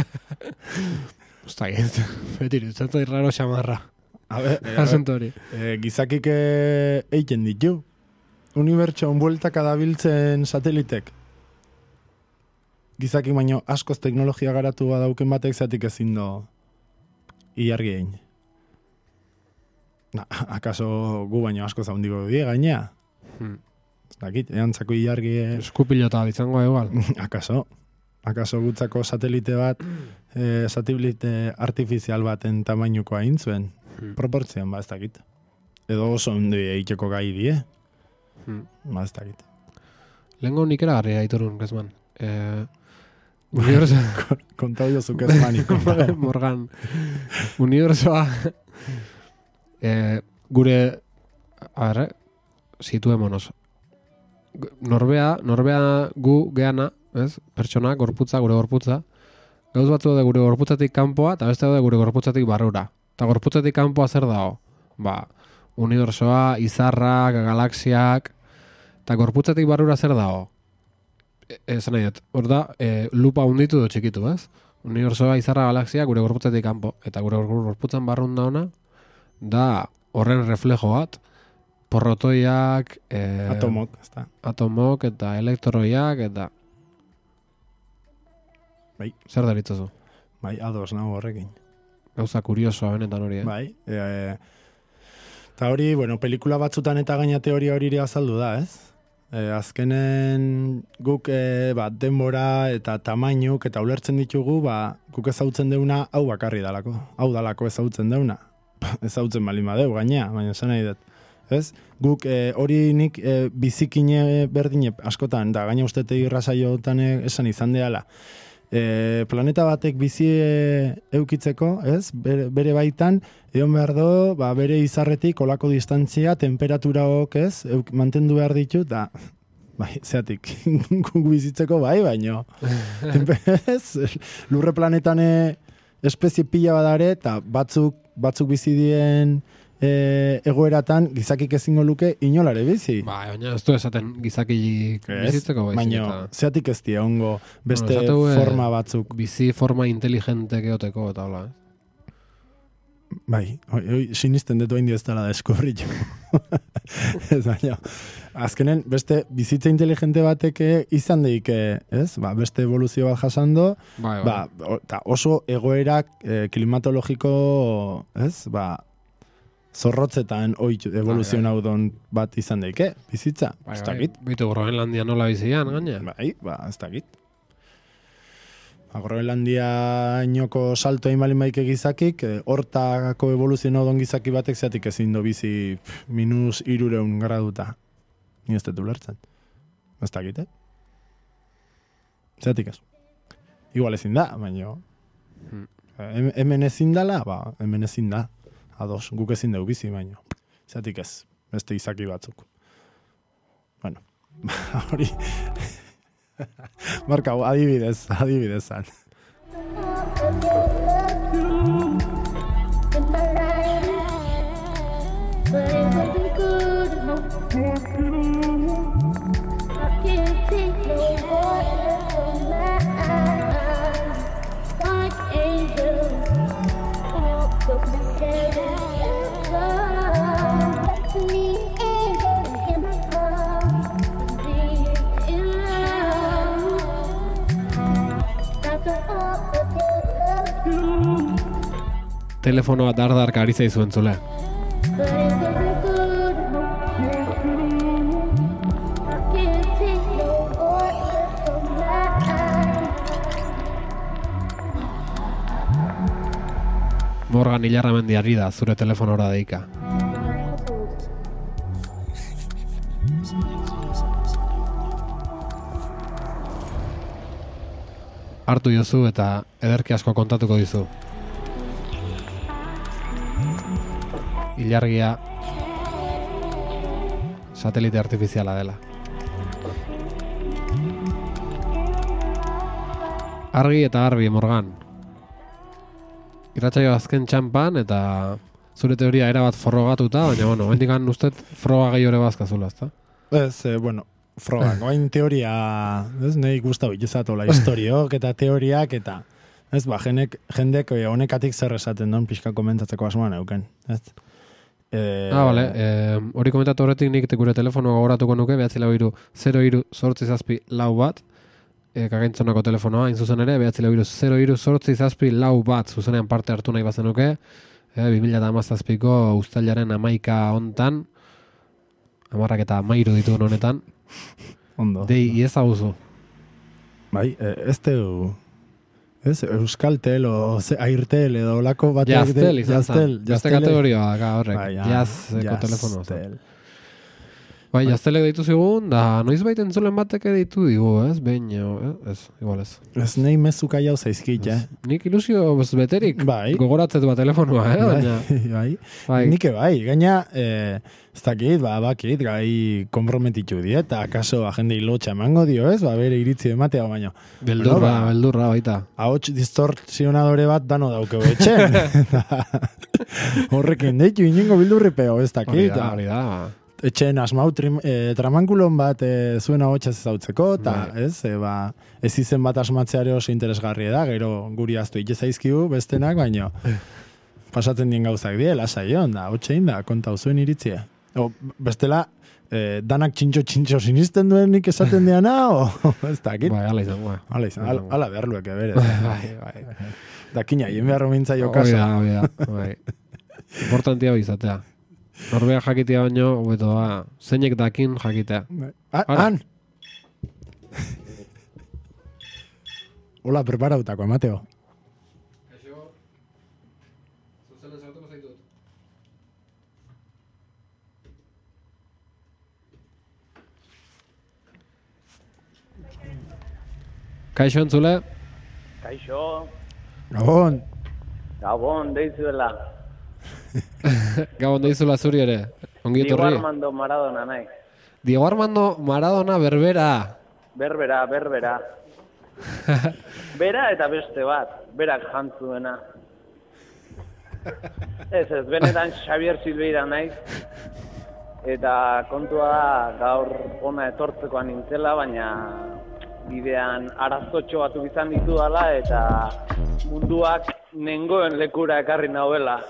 Usta, ez, beti, utzatu irraro xamarra. A ber, e, Asunto hori. e, gizakik e, eiken ditu. Unibertso onbueltak adabiltzen satelitek. Gizakik baino askoz teknologia garatu badauken batek zatik ezin do ilargi egin. Na, akaso gu baino askoz haundiko die gainea. Hmm. Ez dakit, eantzako ilargi... Eskupilota bizango igual. Akaso, akaso gutzako satelite bat, eh, satelite artifizial baten tamainukoa egin zuen. Hmm. Proportzioan, ba, ez dakit. Edo oso ondi egiteko gai die. Hmm. Ba, ez dakit. Lehenko nik eragarri aitorun, Gresman. Eh, universo... Kontau jozu kezmani. Morgan. Universoa... eh, gure... A ver, situémonos. Norbea, norbea gu geana, ez? Pertsona, gorputza, gure gorputza. Gauz batzu daude gure gorputzatik kanpoa, eta beste daude gure gorputzatik barrura. Eta gorputzatik kanpoa zer dago? Ba, unibersoa, izarrak, galaxiak, eta gorputzatik barrura zer dago? E, esan nahi dut, hor da, e, lupa hunditu do txikitu, ez? Unibersoa, izarra, galaxiak, gure gorputzatik kanpo. Eta gure gorputzan barrun dauna, da horren reflejo bat, porrotoiak, eh, Atomok, ez da. atomok eta elektroiak, eta... Bai. Zer daritzazu? Bai, ados nago horrekin. Gauza kuriosoa benetan hori, eh? Bai. E, eta hori, bueno, pelikula batzutan eta gaina teoria hori ere azaldu da, ez? E, azkenen guk e, ba, denbora eta tamainuk eta ulertzen ditugu, ba, guk ezautzen deuna hau bakarri dalako. Hau dalako ezautzen deuna. Ezautzen balin badeu gainea, baina esan nahi dut. Ez? Guk e, hori nik e, bizikine berdine askotan, da gaina ustete irrasaiotan esan izan deala. E, planeta batek bizi e, eukitzeko, ez? Bere, bere baitan, egon behar do, ba, bere izarretik olako distantzia, temperaturok, ez? Euk, mantendu behar ditu, da, bai, zeatik, guk bizitzeko bai, baino. Ez? Lurre planetan e, espezie pila badare, eta batzuk, batzuk bizi dien e, egoeratan gizakik ezingo luke inolare bizi. Ba, baina ez du esaten gizakik bizitzeko baizik. Baina, zeatik ez die ongo beste Bueno, esateu, forma batzuk. Bizi forma inteligente geoteko eta hola, eh? Bai, oi, oi, sinisten detu hain ez dela deskubritu. Ez baina, azkenen beste bizitza inteligente batek izan deik, ez? Ba, beste evoluzio bat jasando, Bai, bai. ba, o, ta oso egoerak eh, klimatologiko, ez? Ba, zorrotzetan oitu evoluzionau don bat izan daike, bizitza, Bai, ez bai. dakit. Bitu Groenlandia nola bizian, gaina. Bai, ba, ez dakit. Ba, Groenlandia inoko salto egin balin baike gizakik, eh, hortako evoluzionau don gizaki batek zeatik ezin do bizi pff, minus irureun graduta. Ni ez dut ulertzen. Ez dakit, eh? Zeatik ez. Igual ezin da, baina... Hmm. Hem- Hemen ezin dala, ba, hemen ezin da. Ados, guk ezin dugu bizi, baino. Zatik ez, beste izaki batzuk. Bueno, hori Marka, adibidez, adibidezan. Telefonoa dardarka ari zaizu entzule. Morgan Ilarramendi ari da zure telefonora deika. Hartu jozu eta ederki asko kontatuko dizu. Ilargia satelite artifiziala dela. Argi eta garbi, Morgan. Irratsaio azken txampan eta zure teoria erabat forrogatuta, baina bueno, hendikan ustez froga gehiore bazkazula, ezta? Ez, eh, bueno, froga, goain teoria, ez, nahi gustau itezatola historiok eta teoriak eta, ez, ba, jenek, jendek eh, honekatik zer esaten duen pixka komentatzeko asmoan euken, ez? Eh, ah, bale, eh, hori komentatu horretik nik gure telefonoa gogoratuko nuke, behatzi lau iru, zero iru, sortzi zazpi, lau bat, e, kagaintzonako telefonoa, hain zuzen ere, behatzi lau iru, zero iru, sortzi zazpi, lau bat, zuzenean parte hartu nahi bazenuke, e, bi mila hamazazpiko uztailaren amaika hontan, amarrak eta amairu dituen honetan, ondo. dei iezaguzu. Bai, eh, ez teu, ez, Euskaltel o ze, Airtel edo olako batek... Jaztel izan zen, beste kategoria da horrek, bai, ja, jazeko telefonoa. Jaztel. Bai, jaztelek deitu zigun, da noiz baita entzulen batek deitu digu, ez? Behin, eh? ez, igual ez. Ez nahi mezuka jau zaizkit, eh? Nik ilusio beterik, bai. gogoratzet bat telefonoa, eh? Baina, bai, bai. Nik bai, gaina, eh, ez dakit, ba, bakit, gai komprometitu die, eta akaso agende lotxa emango dio, ez? Ba, bere iritzi ematea, baina. Beldurra, bueno, ba, beldurra, baita. Ahots distortzionadore bat dano daukeu etxen. Horrekin deitu inengo bildurripeo, ez dakit. Hori da, hori da. Etxen asmau trim, e, tramankulon bat e, zuen ahotsa ezautzeko, eta ez, e, ba, ez izen bat asmatzeare oso interesgarri da, gero guri aztu ikezaizkigu bestenak, baino pasatzen dien gauzak die, lasaion, da, hotxein da, kontau zuen iritzia. O, bestela, e, danak txintxo-txintxo sinisten duenik esaten diana, o ez dakit? Bai, ala izan, bai. Ala izan, ala, ala beharluek ebere. Bai, bai. Dakina, hien beharro mintza jokaso. Hori da, hori da, bai. Importantia izatea. Norbea jakitea baino, hobeto da, zeinek dakin jakitea. Ah, han! Hola, preparautako, Mateo. Kaixo, zuzenen sartuko zaitut. Kaixo entzule? Kaixo, Gabon! Gabon, deizuela. Gabon deizula zuri ere. Ongi Diego etorri. Armando Maradona nahi. Diego Armando Maradona berbera. Berbera, berbera. Bera eta beste bat, berak jantzuena. Ez ez, benetan Xavier Silveira naiz. Eta kontua da gaur ona etortzekoan nintzela, baina bidean arazotxo batu izan ditu dala eta munduak nengoen lekura ekarri nauela.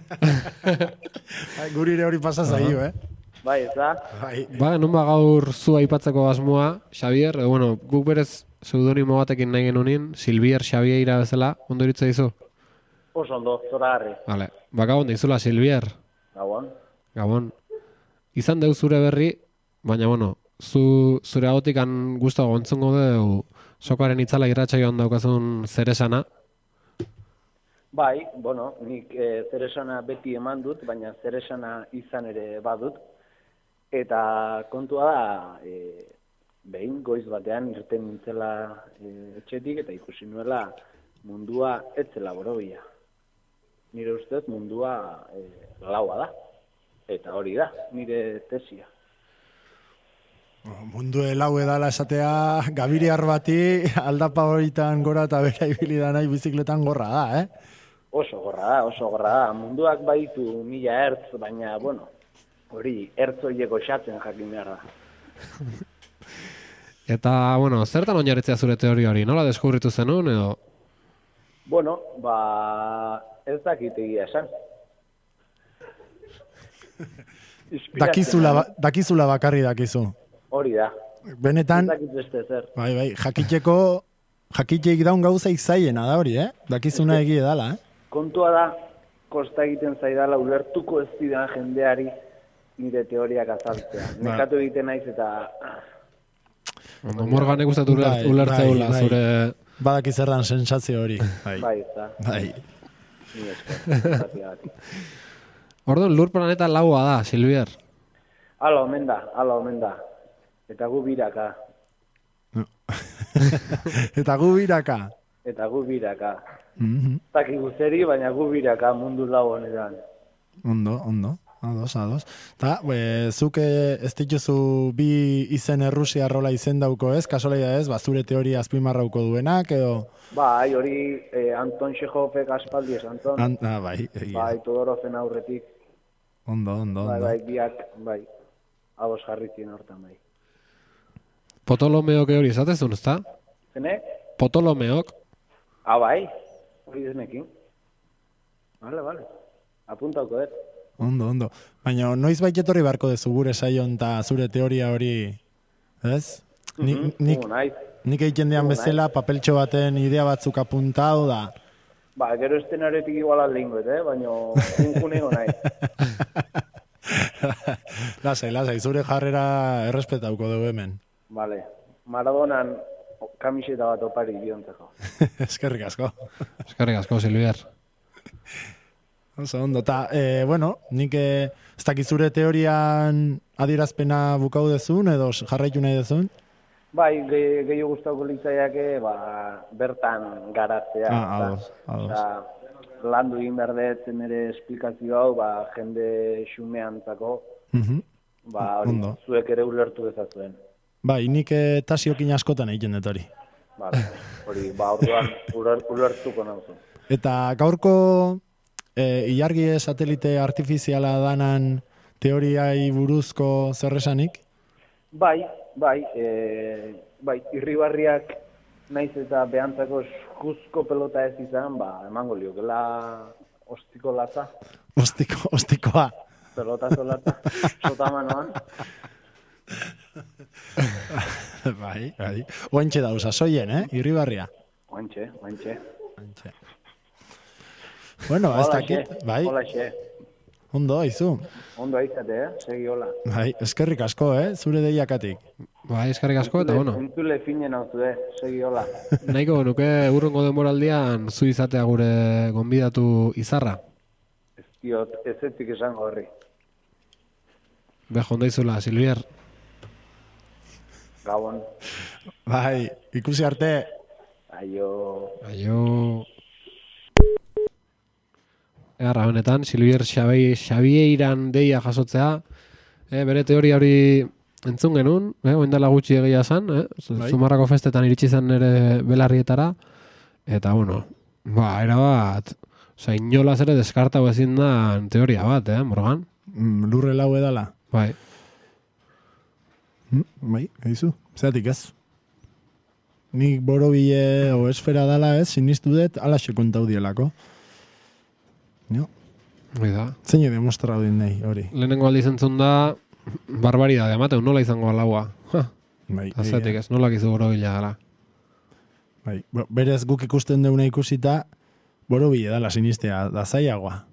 Gurire hori pasa zaio, eh? Bai, ez da? Bai. Ba, nun ba gaur zu aipatzeko asmoa, Xavier, edo, bueno, guk berez pseudonimo batekin nahi genunin, Silvier Xavieira bezala, ondo iritza dizu? Oso ondo, zoragarri. Vale, ba, gabon deizula, Silvier. Gabon. Gabon. Izan deu zure berri, baina, bueno, zu, zure agotikan gustago entzungo deu sokaren itzala irratsaioan daukazun zeresana. Bai, bueno, nik e, zeresana beti eman dut, baina zeresana izan ere badut. Eta kontua da, e, behin goiz batean irten nintzela e, etxetik eta ikusi nuela mundua etzela borobila. Nire ustez mundua e, laua da. Eta hori da, nire tesia. Mundu helau edala esatea, gabiriar bati aldapa horitan gora eta bera ibili da nahi bizikletan gorra da, eh? Oso gorra da, oso gorra da. Munduak baitu mila ertz, baina, bueno, hori, ertz horiek osatzen jakin behar da. Eta, bueno, zertan oinarritzea zure teoria hori? Nola deskubritu zenun, edo? Bueno, ba, ez dakit egia esan. Dakizula, ba- dakizula bakarri dakizu. Hori da. Benetan, Ez dakit beste zer. bai, bai, jakiteko, jakiteik daun gauza izaiena da hori, eh? Dakizuna egie dala, eh? Kontua da, kosta egiten zaidala ulertuko ez zidan jendeari nire teoriak azaltzea. Nekatu egiten naiz eta... Ondo, Morganek uste dut Bai, ulertzeula, bai, bai. zure... Badaki zer dan sensazio hori. Bai, Bai, ez da. bai. Ni esker. zatiagatik. Orduan, lur planeta laua da, Silvier. Hala omen da, hala omen da. Eta gu biraka, Eta gu biraka. eta gu biraka. Mhm. Takigu zeri, baina gu biraka mundu lau honetan. Ondo, ondo. Ados, ados. Ta, e, zuk eh, ez dituzu bi izen errusia rola izen dauko ez, kasualia ez, ba, zure teoria azpimarrauko duenak, edo... Bai, hori eh, Anton Chekhovek aspaldi esan ton. An, ah, bai, egia. Bai, Todorofen aurretik. Ondo, ondo, Bai, ondo. bai, biak, bai. Abos jarritzen hortan, bai. Potolomeok hori esatezun, ezta? Zene? Potolomeok. Ah, bai, hori denekin. Vale, vale. Apuntauko dut. Ondo, ondo. Baina noiz bait etorri beharko dezu gure saion eta zure teoria hori, ez? Nik, Mhm, nik, gu naiz. nik egiten dian bezala papeltxo baten idea batzuk apuntau da. Ba, gero estenaretik igual aldeingoet, eh? Baina junjunego nahi. Lasai, lasai, zure jarrera errespetauko dugu hemen. Vale. Maradonan kamiseta bat opari biontzeko. Eskerrik asko. Eskerrik asko, Silvier. Oso ondo, eta, e, bueno, nik e, ez dakit zure teorian adierazpena bukau dezun, edo jarraitu nahi dezun? Bai, ge, gehiago gustauko litzaiake, ba, bertan garatzea. Ah, eta, ados, ados. eta, landu egin behar dut nire esplikazio hau, ba, jende xumeantzako, Mhm. ba, hori, Ondo. zuek ere ulertu dezazuen. Bai, nik e, tasiokin askotan egiten dut hori. Vale, hori, ba, orduan uler, ulertuko nauzu. Eta gaurko e, ilargi satelite artifiziala danan teoriai buruzko zerresanik? Bai, bai, e, bai, irribarriak naiz eta behantzako eskuzko pelota ez izan, ba, emango liokela ostiko latza, Ostiko, ostikoa. pelota zolatza, sotamanoan. Bai, bai. Oantxe dauz, asoien, eh? Irribarria. Oantxe, oantxe. Oantxe. Bueno, ez dakit, bai. Hola, xe. Ondo, aizu. Ondo aizate, eh? Segi hola. Bai, eskerrik asko, eh? Zure deiakatik. Bai, eskerrik asko, eta bueno, Entzule finen hau zu, eh? Segi hola. nahiko nuke urrungo denboraldian zu izatea gure gonbidatu izarra. Ez diot, ez etzik esango horri. Bejo ondaizula, Silvier. Gabon. Bai, ikusi arte. Aio. Aio... Egarra, benetan, Silvier Xabi, Xabieiran deia jasotzea, eh, bere teoria hori entzun genuen, eh, oindela gutxi egia zan, eh, Bai. Zumarrako festetan iritsi zen ere belarrietara, eta bueno, ba, era bat, oza, inolaz ere deskartau ezin da teoria bat, eh, Morgan? Mm, lurre lau edala. Bai, Mm, bai, gaizu. Zeratik ez. Nik borobile o esfera dala ez, sinistu dut, alaxe kontau dielako. Jo, hori da. zein demostrau din nahi, hori. Lehenengo aldiz entzun da, barbaridade, amateu, nola izango alaua. Ha, Bai, azetik egia. ez, nola gizu borobila gara. Bai, bo- berez guk ikusten deuna ikusita, borobile dala sinistea, da zaiagoa.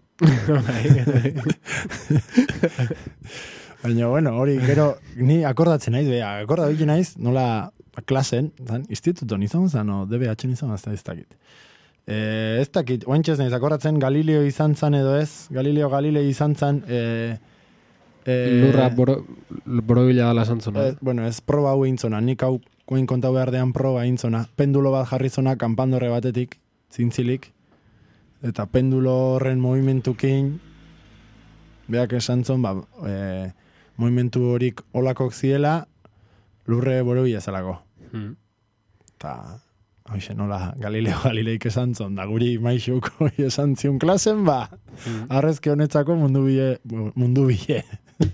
Baina, bueno, hori, gero, ni akordatzen naiz, beha, akorda bilen naiz, nola klasen, zan, instituton izan, zan, o, D B H-en izan, ez da ez dakit. E, ez dakit, oantxez naiz, akordatzen Galileo izan zan edo ez, Galileo Galilei izan zan, e, e, Lurra boro, borobila dala esantzuna. e, bueno, ez proba hau eintzona, nik hau koin kontau behar dean proba eintzona, pendulo bat jarri zona, kanpandorre batetik, zintzilik, eta pendulo horren movimentukin, beak esan zon, ba, e, movimentu horik olakok ziela, lurre borobila zelako. Mm. Ta, hoxe, nola, Galileo Galileik esan zon, da guri maixuko esan zion klasen, ba, Mm. arrezke honetzako mundu bile, mundu bile.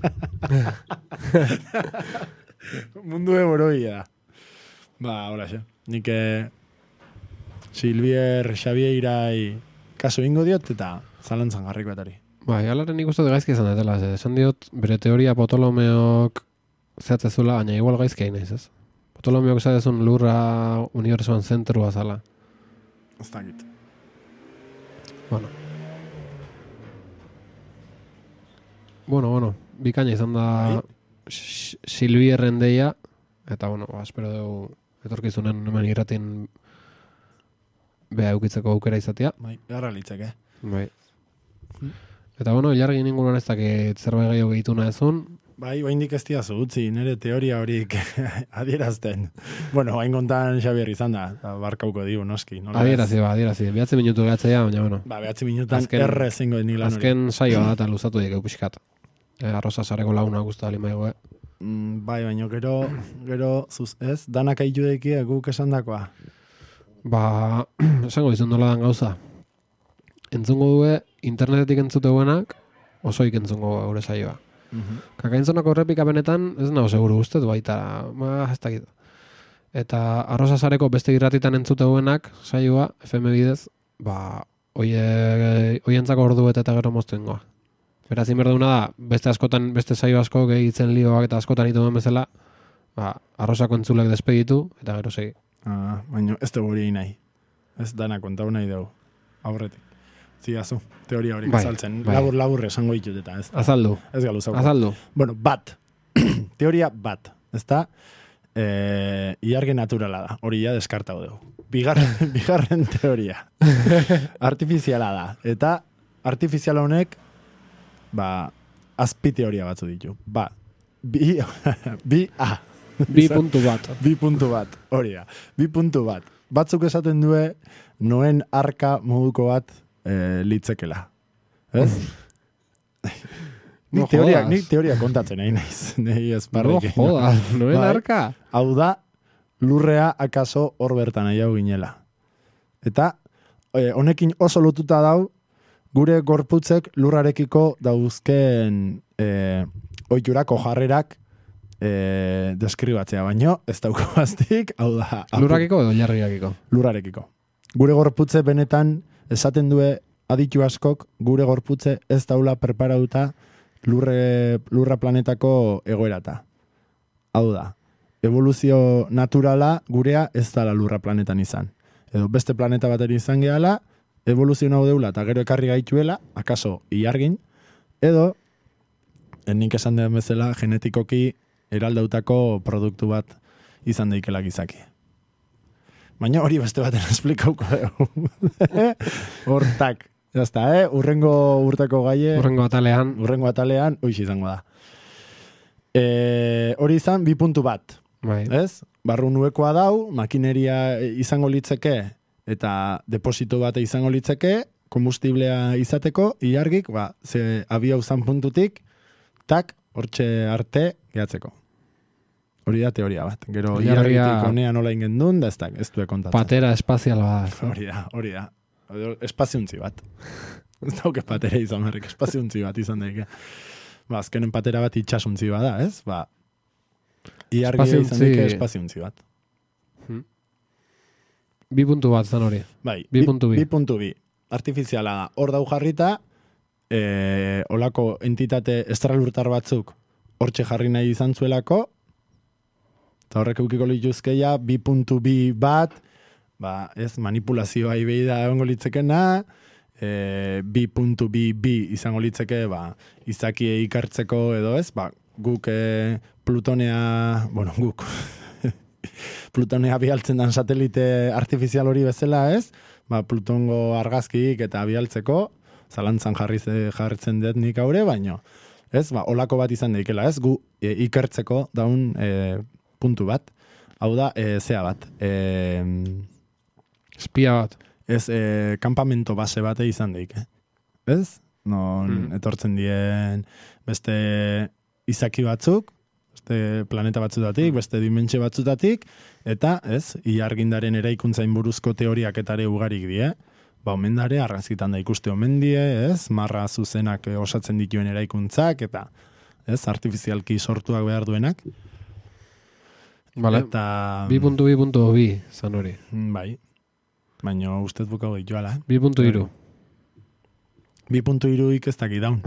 mundu e borobila. Ba, hola xe. Nik eh, Silvier Xavier Irai kaso ingo diot, eta zalantzan jarrik batari. Bai, alaren nik uste dut gaizki izan detela, ze esan diot, bere teoria Potolomeok zehatzezula, baina igual gaizki hain naiz, ez? Potolomeok zadezun lurra unibertsuan zentrua zala. Ez dakit. Bueno. Bueno, bueno, bikaina izan da Sh- Silvierren deia, eta bueno, ba, espero dugu etorkizunen hemen irratin beha eukitzeko aukera izatea. Bai, garra litzeke. Bai. Eta bueno, ilargin inguruan ez dakit zerbait gehiago gehitu nahezun. Bai, oaindik ez diazu utzi, nire teoria horik adierazten. Bueno, hain kontan Xabier izan da, eta barkauko diu, noski. Nola ez? Adierazi, ba, adierazi. Behatzi minutu gehatzea, baina bueno. Ba, behatzi minutan Azken- erre zingo nik lan hori. Azken saioa da eta luzatu dik eupixkat. E, arroza sareko launa guzta alimaigo, eh? Mm, bai, baina gero, gero, zuz, ez? Danak aitu deki guk esan dakoa. Ba, esango izan dola dan gauza. Entzungo due, internetetik entzuteuenak, osoik entzungo gure saioa. Kakaintzonako errepikapenetan, ez nago seguru guztet, baita, ba, ez dakit. Eta arroza sareko beste irratitan entzuteuenak, saioa, F M bidez, ba, oie, oientzako ordu eta eta gero moztengoa. Beraz, inberduna da, beste askotan, beste saio asko gehitzen lioak eta askotan itumen bezala, ba, arrozako entzulek despeditu, eta gero segi. Ah, baina ez dugu hori nahi. Ez dana kontau nahi dugu. Aurretik. Ziazu, teoria horik Bai, azaltzen. bai. Labur-labur esango ditut eta ez. da- Azaldu, Ez galu zauko. azaldu. Bueno, bat. Teoria bat. Ez da, eh, iarge naturala da. Hori ja deskartau dugu. Bigarren, bigarren teoria. Artifiziala da. Eta artifiziala honek, ba, azpi teoria batzu ditu. Ba, bi, bi A. Bi puntu bat. Bi puntu bat, hori da. Bi puntu bat. Batzuk esaten due, noen arka moduko bat e, litzekela. Ez? Ni No teoria, jodas. ni teoria kontatzen nahi naiz. Nei No esparrekin. joda, noen Bai. arka. Hau da, lurrea akaso hor bertan nahi hau ginela. Eta e, honekin oso lotuta dau, gure gorputzek lurrarekiko dauzken e, oiturako jarrerak e, deskribatzea, baino ez dauko baztik, hau da, apu- Lurrakiko edo jarriakiko. lurrarekiko. Gure gorputze benetan esaten due aditu askok, gure gorputze ez daula preparauta lurre, lurra planetako egoerata. Hau da, evoluzio naturala gurea ez dala lurra planetan izan. Edo beste planeta bateri izan gehala, evoluzio hau deula eta gero ekarri gaituela, akaso ilargin, edo, nik esan den bezala, genetikoki eraldautako produktu bat izan daikela gizaki. Baina hori beste baten esplikauko dugu. Hortak. Jazta, eh? Urrengo urteko gaie, Urrengo atalean, urrengo atalean, hoiz izango da. E, hori izan, bi puntu bat. bai. Ez? Barru nuekoa dau, makineria izango litzeke, eta deposito bat izango litzeke, kombustiblea izateko, ilargik, ba, ze abia uzan puntutik, tak, hortxe arte, gehatzeko. Hori da teoria bat. Gero, Ilargia- ilargitik honea nola ingen duen, da ez da, ez du kontatzen. Patera espazial bat. Hori da, hori da. Espaziuntzi bat. Ez dauke patera izan berrik, espaziuntzi bat izan daike. Ba, azkenen patera bat itxasuntzi bat da, ez? Ba, iargia izan Espaziuntzi- daike espaziuntzi bat. Bi puntu bat zan hori. Bai, Bi puntu bi. Bi puntu bi. Artifiziala da. Hor dau jarrita, e, olako entitate estralurtar batzuk hortxe jarri nahi izan zuelako, eta horrek eukiko lituzkeia, bi puntu bi bat, ba, ez, manipulazioa ibei da egongo litzekena, e, bi puntu bi bi izango litzeke, ba, izakie ikartzeko edo ez, ba, guk e, Plutonea, bueno, guk, Plutonea bialtzen dan satelite artifizial hori bezala ez, ba, Plutongo argazkik eta bialtzeko, zalantzan jarri ze- jartzen dut nik haure, baino, ez, ba, olako bat izan daikela, ez, gu e, ikertzeko daun e, puntu bat, hau da, e, zea bat, e, Espia bat. ez, e, kampamento base bate izan daike, ez? Non Hmm. etortzen dien beste izaki batzuk, beste planeta batzutatik, beste dimentsio batzutatik, eta, ez, ilargindaren eraikuntzain buruzko teoriak etare ugarik die, ba, omendare arrazitan da ikuste omendie, ez, marra zuzenak osatzen dituen eraikuntzak, eta, ez, artifizialki sortuak behar duenak. Vale. Eta... bi puntu bi puntu bi zan hori. Bai. Baina ustez bukau dituala, eh? bi puntu hiru. bi puntu hiruik ez daki daun.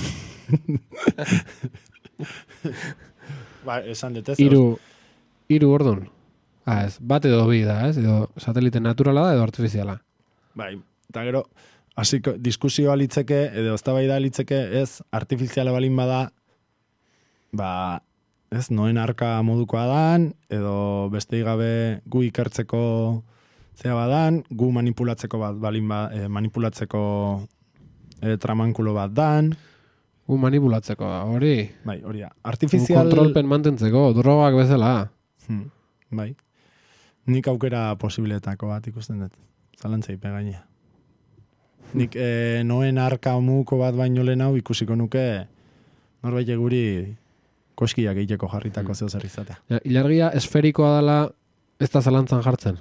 Ba, esan dut ez. Hiru, hiru ordun. Ah, ez, bat edo bi da, ez? Edo satelite naturala da edo artifiziala. Bai, eta gero, hasiko diskusioa litzeke, edo eztabaida litzeke, ez, artifiziala balin bada, ba, ez, noen arka modukoa dan, edo beste gabe gu ikertzeko zea badan, gu manipulatzeko bat balin ba, eh, manipulatzeko eh, tramankulo bat dan. Gu manipulatzeko, hori. Bai, hori da. Un Artifizial... kontrolpen mantentzeko, drogak bezala. Hmm, bai. Nik aukera posibletako bat ikusten dut. Zalantzai pegaina. Nik eh, noen arka muko bat baino lehen hau ikusiko nuke norbait guri koskiak egiteko jarritako zeo zer izatea. Ja, ilargia esferikoa dela ez da zalantzan jartzen.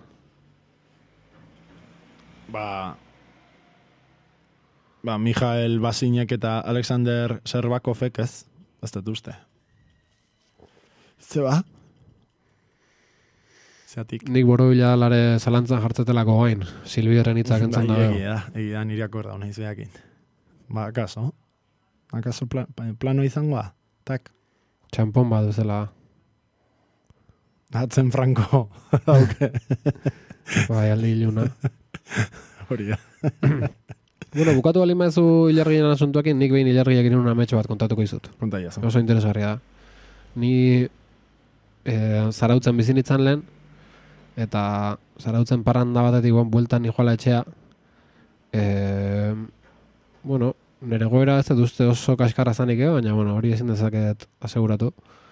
Ba... Ba, Mijael Basinek eta Alexander Serbakovek ez, ez dut uste. Ze ba? Zeatik. Nik borobila lare zalantzan jartzetelako gain, Silbieren hitzak entzun Bai, da. egia da, egia da nire akorda hona izbeakin. Ba, akaso? Akaso pla, plano izangoa? Tak. Txampon bat bezala. Atzen franko. Dauke. Bai, aldi iluna. Hori da. Bueno, bukatu balin maizu ilargien asuntuakin, nik behin ilargiak iren una ametxo bat kontatuko izut. Konta jazu. Oso interesgarria da. Ni e, zarautzen bizinitzan lehen, eta zarautzen parranda batetik bon, bueltan nijoala etxea. E, bueno, nire goera ez dut uste oso kaskarra zanik, eh? Baina bueno, hori ezin dezaket aseguratu.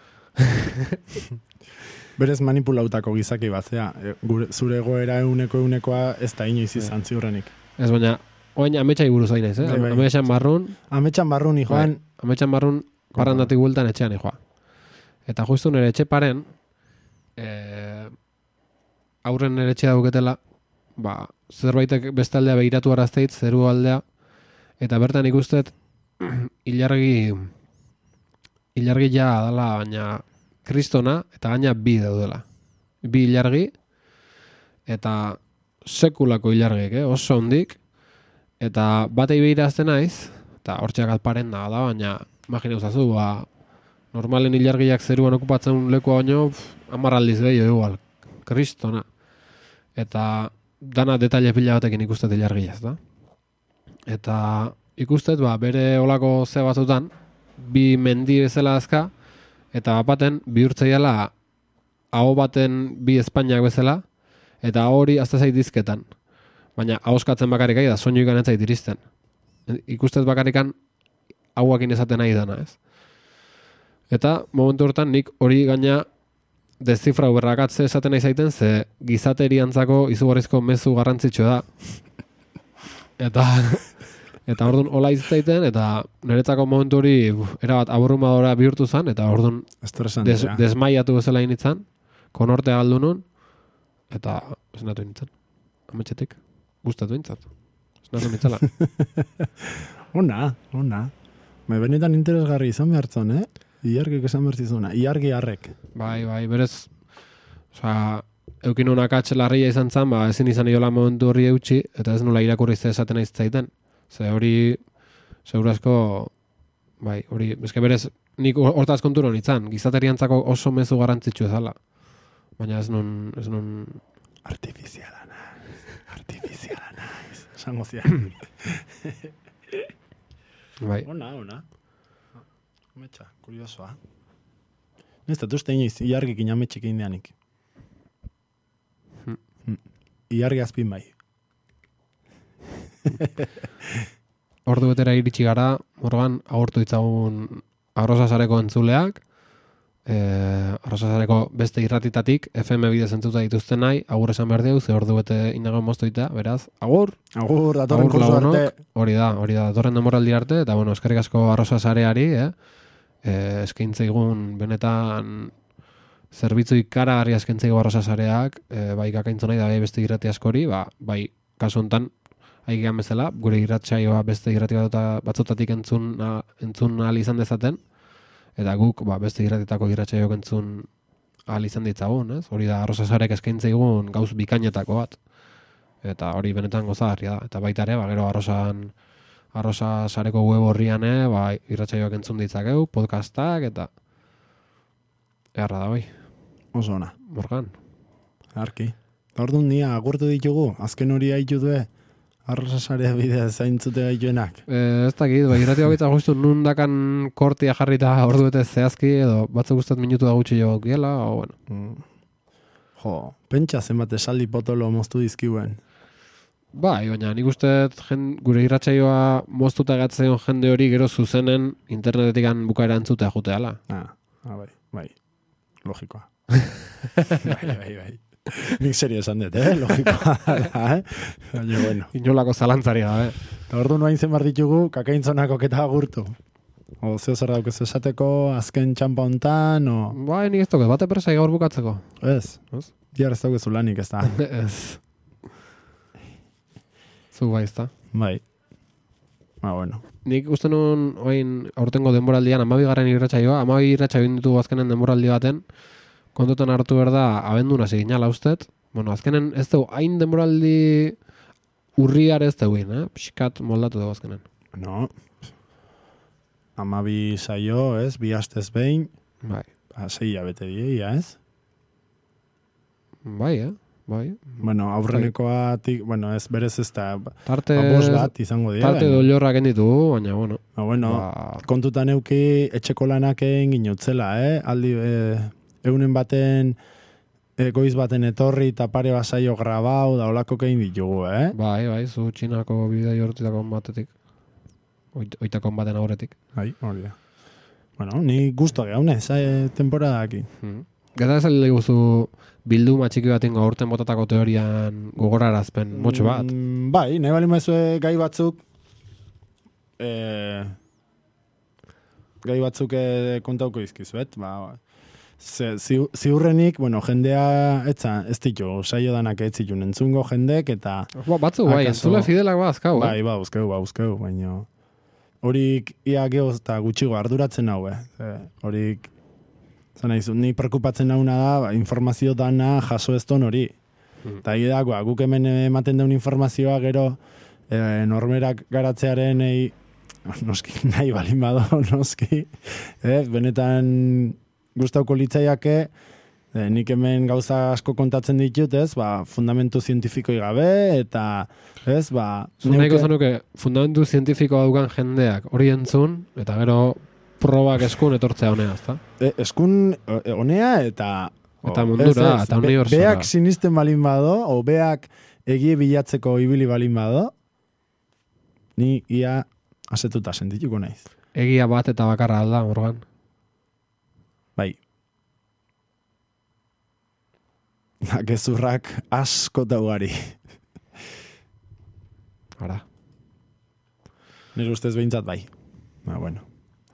Berez manipulautako gizaki bat, zea, e, gure, zure goera euneko eunekoa ez da inoiz izan ziurrenik. Ez baina, oain ametxai buruz hain ez, eh? Bai, bai. Ametxan barrun, Ametxan barrun, joan, bai, ametxan barrun parrandatik bueltan etxean ijoa. Eta justu nire etxe paren, eh, aurren nire etxea dauketela, ba, zerbaitek bestaldea behiratu arazteit, zeru aldea, eta bertan ikustet, ilargi, ilargi ja dala, baina kristona, eta gaina bi daudela. Bi ilargi, eta sekulako ilargik, eh? Oso hondik, eta batei behirazten naiz, eta hortxeak atparen da, da, baina imagina uzazu, ba, normalen ilargiak zeruan okupatzen lekua baino, hamar aldiz gehiago igual, kristona. Eta dana detaile pila batekin ikustet ilargiaz, da? Eta ikustet, ba, bere olako ze batzutan, bi mendi bezala azka, eta baten bihurtzeiala aho baten bi Espainiak bezala, eta hori azta zait dizketan. Baina ahoskatzen bakarrik da, soinu ikan entzait iristen. Ikustez bakarrikan hauakin esaten nahi dana, ez? Eta momentu hortan nik hori gaina dezifrau berrakatze esaten nahi zaiten, ze gizateriantzako izugarrizko mezu garrantzitsua da. Eta eta orduan hola izzaiten, eta niretzako momentu hori erabat aburrumadora bihurtu zen, eta orduan des, desmaiatu bezala initzan, konortea galdu nun, eta esnatu initzen. Ametxetik, gustatu intzat. Esnatu nintzala. Ona, ona. Bai, benetan interesgarri izan behartzen, eh? Iargik esan bertzizuna. Iargi harrek. Bai, bai, berez, osea, eukin honak atxelarria izan zen, ba, ezin izan iola momentu horri eutxi, eta ez nola irakurri ze esaten aiz zaiten. Ze hori, segurazko, bai, hori, eske berez, nik hortaz konturo nintzen, gizateriantzako oso mezu garrantzitsu ezala. Baina ez nun, ez nun... Artifiziala naiz, artifiziala naiz. Esango zia. Bai. Ona, ona. Ametxa, kuriosoa. Ez dut uste inoiz, iargik inametxik indianik. Hmm. Hmm. Iargi azpin bai. Ordu betera iritsi gara, organ agurtu ditzagun Arrosasareko entzuleak, eh, Arrosasareko beste irratitatik, F M bidez entzuta dituzten nahi, agur esan behar dugu, ze ordu bete inago moztoita, beraz, agur! Agur, datorren kurso arte. Hori da, hori da, datorren demoraldi arte, eta bueno, eskerrik asko Arrosasareari, eh? e, eskaintzaigun benetan zerbitzu ikaragarri eskaintzaigu arrosasareak, e, bai kakaintzo nahi da bai beste irrati askori, ba, bai kasu honetan aigean bezala, gure irratsaioa beste irrati batzutatik entzun, a, entzun ahal izan dezaten, eta guk ba, beste irratitako irratsaioak entzun ahal izan ditzagun, ez? Hori da arrosasarek eskaintzaigun gauz bikainetako bat. Eta hori benetan gozagarria da. Eta baita ere, ba, gero arrosan arrosa sareko web horrian, eh, ba, irratsaioak entzun ditzakeu, podcastak, eta eharra da bai. Oso ona. Morgan. Arki. Eta orduan nia agurtu ditugu, azken hori haitu due, arrosasarea bidea zaintzute gaituenak. E, ez dakit, ba, irrati bakoitza justu nundakan kortia jarrita orduete zehazki, edo batzuk guztat minutu da gutxi jo giela, o bueno. Mm. Jo, pentsa zenbat esaldi potolo moztu dizkiuen. Bai, baina nik uste gure irratsaioa moztuta gatzen jende hori gero zuzenen internetetikan bukaera entzutea juteala. Ah, ah, bai, bai, logikoa. bai, bai, bai. Nik serio esan dut, eh? Logikoa da, eh? Baina, bueno. Inolako zalantzari gabe. Eta ordu noain zen ditugu, kakaintzonako keta agurtu. O zeo zer daukezu esateko, azken txampa hontan, o... Bai, nik ez dugu, bate presai gaur bukatzeko. Ez, ez? Diar ez daukezu lanik ez da. Ez. Zu bai, ez da. Bai. Ba, bueno. Nik uste nuen, oin, aurtengo denboraldian, amabi garren irratsaioa, amabi irratsaio ditugu azkenen denboraldi baten, kontutan hartu behar da, abendun hasi ginala ustet. Bueno, azkenen ez dugu, hain denboraldi urriar ez duguin, eh? Pixkat moldatu dugu azkenen. No. Amabi saio, ez? Bi astez behin. Bai. Ba, sei abete dieia, ez? Bai, eh? Bai. Bueno, aurrenekoatik, bueno, ez berez ez da, Tarte, abos bat izango dira. Tarte dolorrak ditugu, baina, bueno. Ba, bueno, ba... kontutan euki etxeko lanak egin ginotzela, eh? Aldi, eh, eunen baten, eh, goiz baten etorri eta pare basaio grabau da olako kein ditugu, eh? Bai, bai, zu txinako bidei hortitako batetik. Oit, oitako baten aurretik. Bai, hori da. Bueno, ni gusto gehaune, eh, temporadaki. Hmm. Gata ez alde guzu bilduma txiki bat ingo aurten botatako teorian gogorarazpen motxo bat? Mm, bai, nahi bali maizue gai batzuk eh, gai batzuk eh, kontauko izkizuet, ba, ze, zi, ziurrenik, bueno, jendea etza, ez ditu, saio danak ez ditu entzungo jendek, eta Ba, batzu, bai, entzule fidelak bazkau, bai, ba, uzkeu, ba, uzkeu, baina horik ia geoz eta gutxigo arduratzen hau, eh? Horik zan nahi ni preokupatzen nauna da, ba, informazio dana jaso ez ton hori. Eta mm. da, ba, guk hemen ematen daun informazioa gero e, normerak garatzearen ei, noski nahi balin bado, noski. Eh, benetan gustauko litzaiake, e, nik hemen gauza asko kontatzen ditut, ez, ba, fundamentu zientifikoi gabe, eta, ez, ba... Zunaiko zanuke, fundamentu zientifikoa dukan jendeak hori entzun, eta gero probak eskun etortzea honea, ezta? E, eskun honea eta... Eta mundura, ez, ez, eta honi horzora. Beak sinisten balin bado, o beak egie bilatzeko ibili balin bado, ni ia asetuta sentituko naiz. Egia bat eta bakarra alda, Morgan. Bai. Gezurrak asko eta ugari. Ara. Nire ustez behintzat bai. Ba, bueno.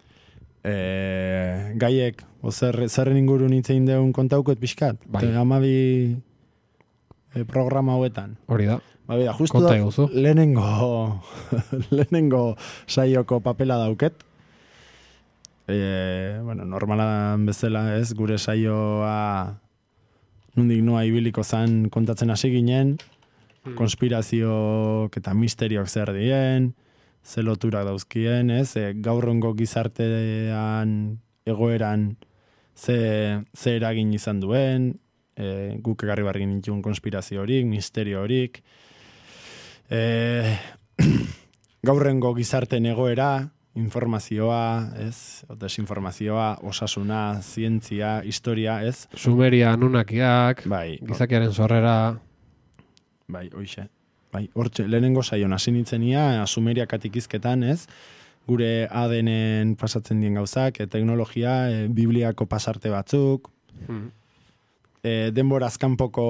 E, gaiek, o zer, zerren inguru nitzein deun kontaukoet pixkat? Bai. Amabi e, programa hauetan. Hori da. Ba, bida, justu da, lehenengo, lehenengo saioko papela dauket. E, bueno, normalan bezala ez, gure saioa nundik noa ibiliko zan kontatzen hasi ginen, hmm. konspirazioak eta misteriok zer dien, ze loturak dauzkien, ez? E, gaurrongo gizartean egoeran ze, ze eragin izan duen, e, guk egarri barri nintuen konspirazio horik, misterio horik, e, gaurrengo gizarten egoera, informazioa, ez? O desinformazioa, osasuna, zientzia, historia, ez? Sumeria, nunakiak, bai, gizakiaren sorrera... Bai, hoixe. Bai, hortxe, lehenengo saion hasi nintzenia, Sumeria katikizketan, ez? Gure A D N-en pasatzen dien gauzak, e, teknologia, e, Bibliako pasarte batzuk, hmm. e, denbora azkanpoko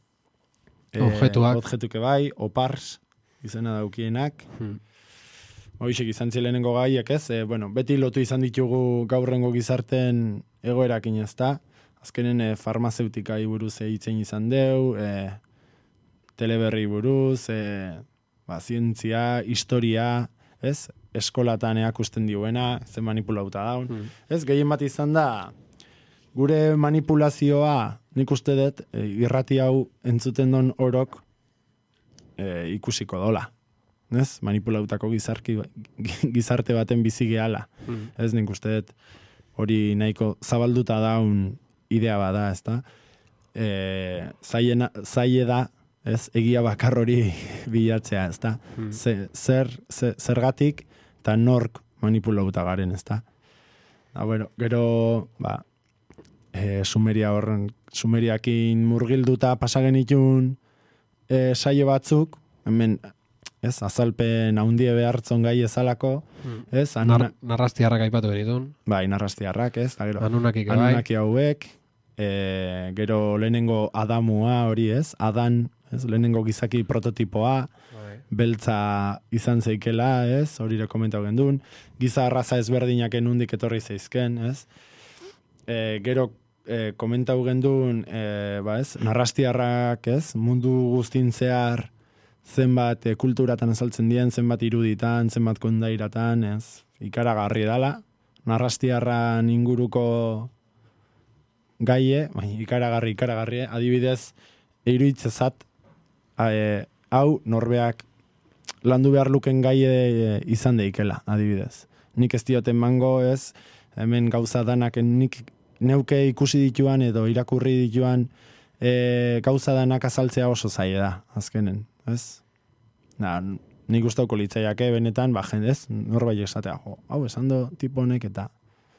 e, objetuak. Objetuke bai, opars, izena daukienak. Hmm. Hoixek izan zilenengo gaiak ez, e, bueno, beti lotu izan ditugu gaurrengo gizarten egoerakin ezta. Azkenen e, farmazeutika buruz eitzen izan deu, e, teleberri buruz, e, ba, zientzia, historia, ez? Eskolatan eakusten diuena, ze manipulauta daun. Mm. Ez, gehien bat izan da, gure manipulazioa, nik uste dut, e, irrati hau entzuten don orok e, ikusiko dola. Ez? Manipulautako gizarki, gizarte baten bizi gehala. Mm. Ez, nik uste dut, hori nahiko zabalduta daun idea bada, ez da? E, zaie da, ez, egia bakar hori bilatzea, ez da? Mm. Zer, zer, zergatik, eta nork manipulauta garen, ez da? Da, bueno, gero, ba, e, Sumeria horren, Sumeriakin murgilduta pasagen itun e, saio batzuk, hemen, ez, azalpen haundie behartzon gai ezalako, mm. ez? Anuna... Nar, narrastiarrak aipatu benitun. Bai, narrastiarrak, ez? Da, gero, Anunakik, Anunaki hauek, e, gero lehenengo Adamua hori, ez? Adan, ez? Lehenengo gizaki prototipoa, beltza izan zeikela, ez? Hori rekomentau gendun. Giza arraza ezberdinak enundik etorri zeizken, ez? E, gero e, komentau gendun, e, ba ez? Narrastiarrak, ez? Mundu guztin zehar zenbat e, kulturatan azaltzen dien, zenbat iruditan, zenbat kondairatan, ez? Ikaragarri dala. Narrastiarran inguruko gaie, bai, ikaragarri, ikaragarri, adibidez, eiruitzezat, e, hau norbeak landu behar luken gai izan deikela, adibidez. Nik ez dioten mango ez, hemen gauza danak nik neuke ikusi dituan edo irakurri dituan e, gauza danak azaltzea oso zaila da, azkenen, ez? Na, nik gustauko litzaiake benetan, ba, jendez, norbait esatea, jo, hau, esan do tipo honek eta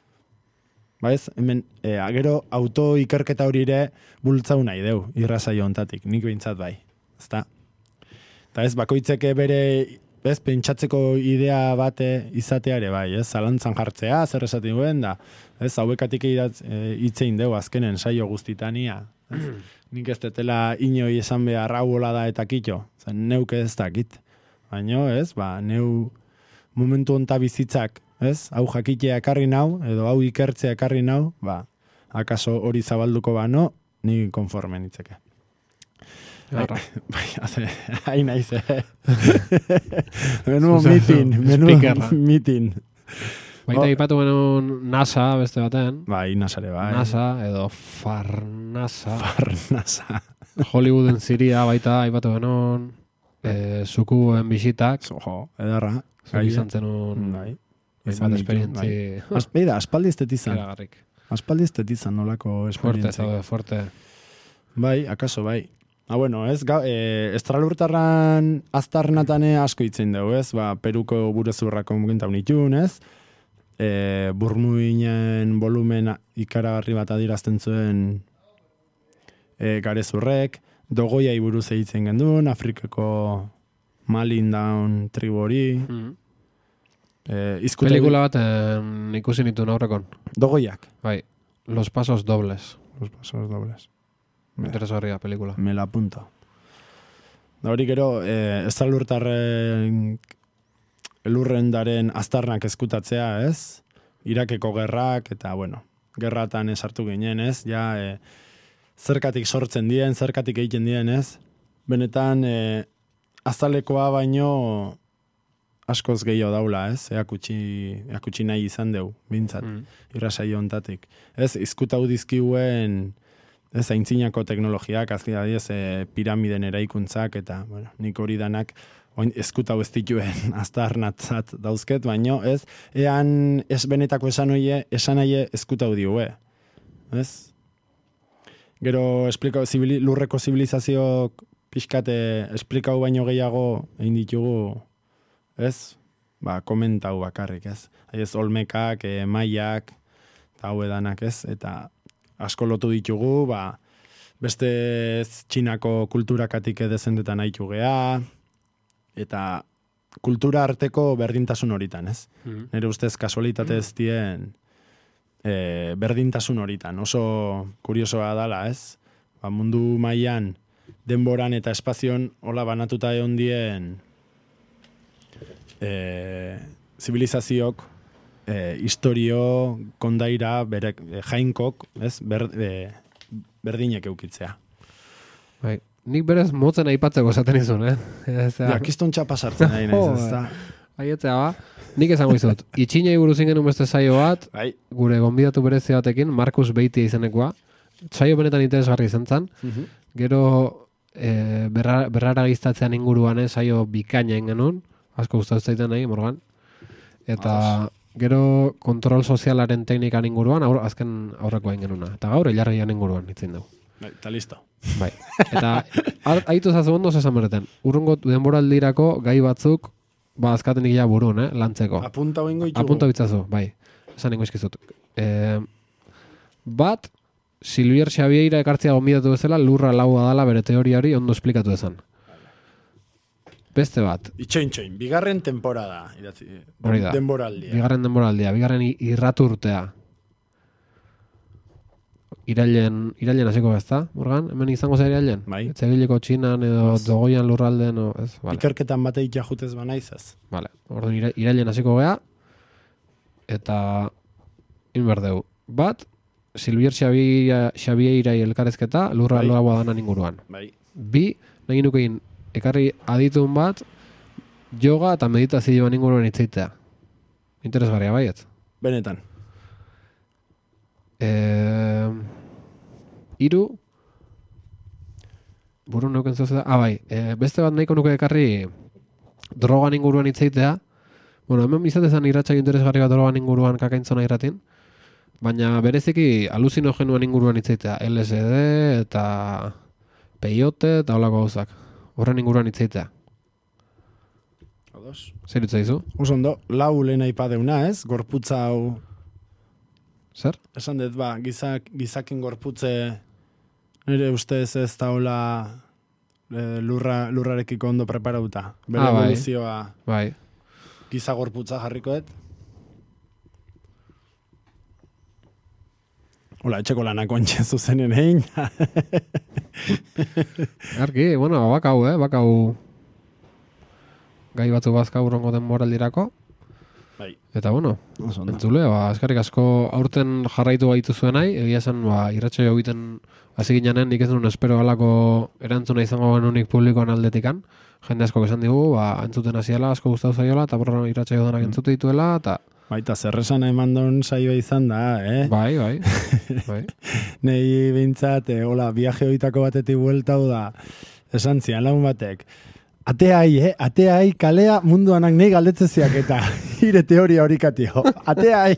ba ez, hemen, e, agero auto ikerketa hori ere bultzau nahi deu, irrasaio ontatik, nik behintzat bai, ezta? Eta ez, bakoitzeke bere, ez, pentsatzeko idea bate izateare bai, ez, zalantzan jartzea, zer esaten duen, da, ez, hauekatik hitzein deu azkenen saio guztitania, ez, nik ez tetela inoi esan behar hauola da eta kito, zen neuke ez dakit, baino, ez, ba, neu momentu onta bizitzak, ez, hau jakitea ekarri nau, edo hau ikertzea ekarri nau, ba, akaso hori zabalduko bano, ni konforme nitzeke. Bai, bai, hace, hain naiz, eh? Menu meeting, menu meeting. Baita ipatu benun NASA beste baten. Bai, NASAre bai. NASA edo Farnasa. Farnasa. Hollywooden ziria baita ipatu benun eh, sukuen bisitak. Jo, edarra. Zuk izan zenun bai. Izan esperientzi. Bai. Beida, aspaldi ez tetizan. Eragarrik. Aspaldi ez tetizan nolako esperientzi. Forte, forte. Bai, akaso bai. Ah, bueno, ez, ga, e, estralurtarran aztarnatane asko itzen dugu, ez? Ba, Peruko burezurrako muginta unitun, ez? E, burmuinen volumen ikaragarri bat adirazten zuen e, garezurrek, dogoiai buruz egiten gendun, Afrikako Malin Down tribori. Mm. E, Pelikula bat eh, ikusi nituen aurrekon. Dogoiak? Bai, Los Pasos Dobles. Los Pasos Dobles. Interesgarria pelikula. Me la apunto. Da hori gero, eh, ez da lurtarren lurrendaren aztarnak eskutatzea, ez? Irakeko gerrak, eta, bueno, gerratan esartu ginen, ez? Ja, eh, zerkatik sortzen dien, zerkatik egiten dien, ez? Benetan, eh, azalekoa baino askoz gehiago daula, ez? Eakutsi, eakutsi nahi izan deu, bintzat, mm. irrasaio ontatik. Ez, izkutau dizkiuen ez aintzinako teknologiak, azkida diez, e, piramiden eraikuntzak, eta, bueno, nik hori danak oin eskutau ez dituen aztarnatzat dauzket, baino, ez, ean ez benetako esan hoie, esan aie eskutau diue, ez? Gero, esplikau, zibili, lurreko zibilizazio pixkate, esplikau baino gehiago egin ditugu, ez? Ba, komentau bakarrik, ez? Ez, olmekak, e, maiak, eta hau edanak, ez? Eta asko lotu ditugu, ba, beste Txinako kulturakatik edezendetan haitu gea, eta kultura arteko berdintasun horitan, ez? Mm. Nire ustez kasualitate ez dien e, berdintasun horitan. Oso kuriosoa dala, ez? Ba, mundu mailan denboran eta espazion hola banatuta egon dien e, zibilizazioak e, historio, kondaira, bere, e, jainkok, ez, ber, e, berdinek eukitzea. Bai. Nik berez motzen aipatzeko esaten izun, eh? Ja, kiston txapa sartzen nahi naiz, ez da. Aietzea ba, nik esango izut. Itxinei buruz ingen beste saio bat, Bai. gure gonbidatu berezi batekin, Markus Beitia izenekoa. Saio benetan interesgarri izan zan. Mhm. Gero e, berra, berrara giztatzean inguruan, eh, saio bikaina ingenun, asko gustatu zaiten nahi, Morgan. Eta gero kontrol sozialaren teknikan inguruan, aur, azken aurrekoa ingenuna. Eta gaur, elarrian inguruan itzin dugu. Bai, eta listo. Bai. Eta haitu zazu ondo esan bereten. Urrungo denboraldirako gai batzuk ba azkaten egia burun, eh, lantzeko. Apunta hoengo itxugu. Apunta bitzazu, bai. Esan ingo izkizut. E, bat, Silvier Xabieira ekartzea gonbidatu bezala, lurra laua dala bere teoria hori ondo esplikatu dezan. Beste bat. Itxoin, txoin. Bigarren temporada. Idatzi, Hori da. denboraldia. Bigarren denboraldia, bigarren i- irraturtea. Irailen, irailen hasiko ezta, Morgan? Hemen izango zera irailen? Bai. Etxegiliko Txinan edo Dogoian lurralden, o, ez? Vale. Ikerketan batei jajutez banaiz ez. Vale. Orduan ira, irailen hasiko gea, eta inberdeu. Bat, Silvier Xabieira, Xabieira elkarrezketa lurra Bai. loa danan inguruan. Bai. Bi, nahi nukein, ekarri aditun bat, yoga eta meditazioan inguruan itzaitea. Interesgarria baiet. Benetan. Eh, iru, buru neuken zuzeda, ah bai, eh, beste bat nahiko nuke ekarri drogan inguruan itzaitea. Bueno, hemen izatezan irratxak interesgarri bat drogan inguruan kakaintzona irratin, baina bereziki aluzinogenoan inguruan itzaitea, L S D eta peyote eta holako gauzak. Horren inguruan itzaitea. Odos. Zer itzaizu? Oso ondo, lau lehen aipadeuna ez, gorputza hau, Zer? esan dut ba, gizak, gizakin gorputze nire ustez ez da hola e, lurra, lurrarekiko ondo preparauta. Bere Ah, bai. evoluzioa Bai. giza gorputza jarriko dut. Hola, etxeko lanako entxe zuzenen egin. Arki, bueno, bakau, eh? Bakau gai batzu bazka urrongo den moraldirako. Bai, Eta bueno, oso ondo. entzule, ba, eskarrik asko aurten jarraitu gaitu zuen nahi, egia esan, ba, irratxo jo egiten hasi ginean, nik ez duen espero halako erantzuna izango genunik publikoan aldetikan. Jende asko esan digu, ba, entzuten hasiela, asko gustatu zaiola, eta borra irratxo jo denak entzute dituela, eta Baita, zerresana eman don saioa izan da, eh? bai, bai, bai. Nei bintzat, eh, hola, viaje hoitako batetik bueltau da, esan zian lagun batek, ateai, eh? Ateai, kalea munduanak nei galdetzeziak eta ire teoria horikatio. Ateai!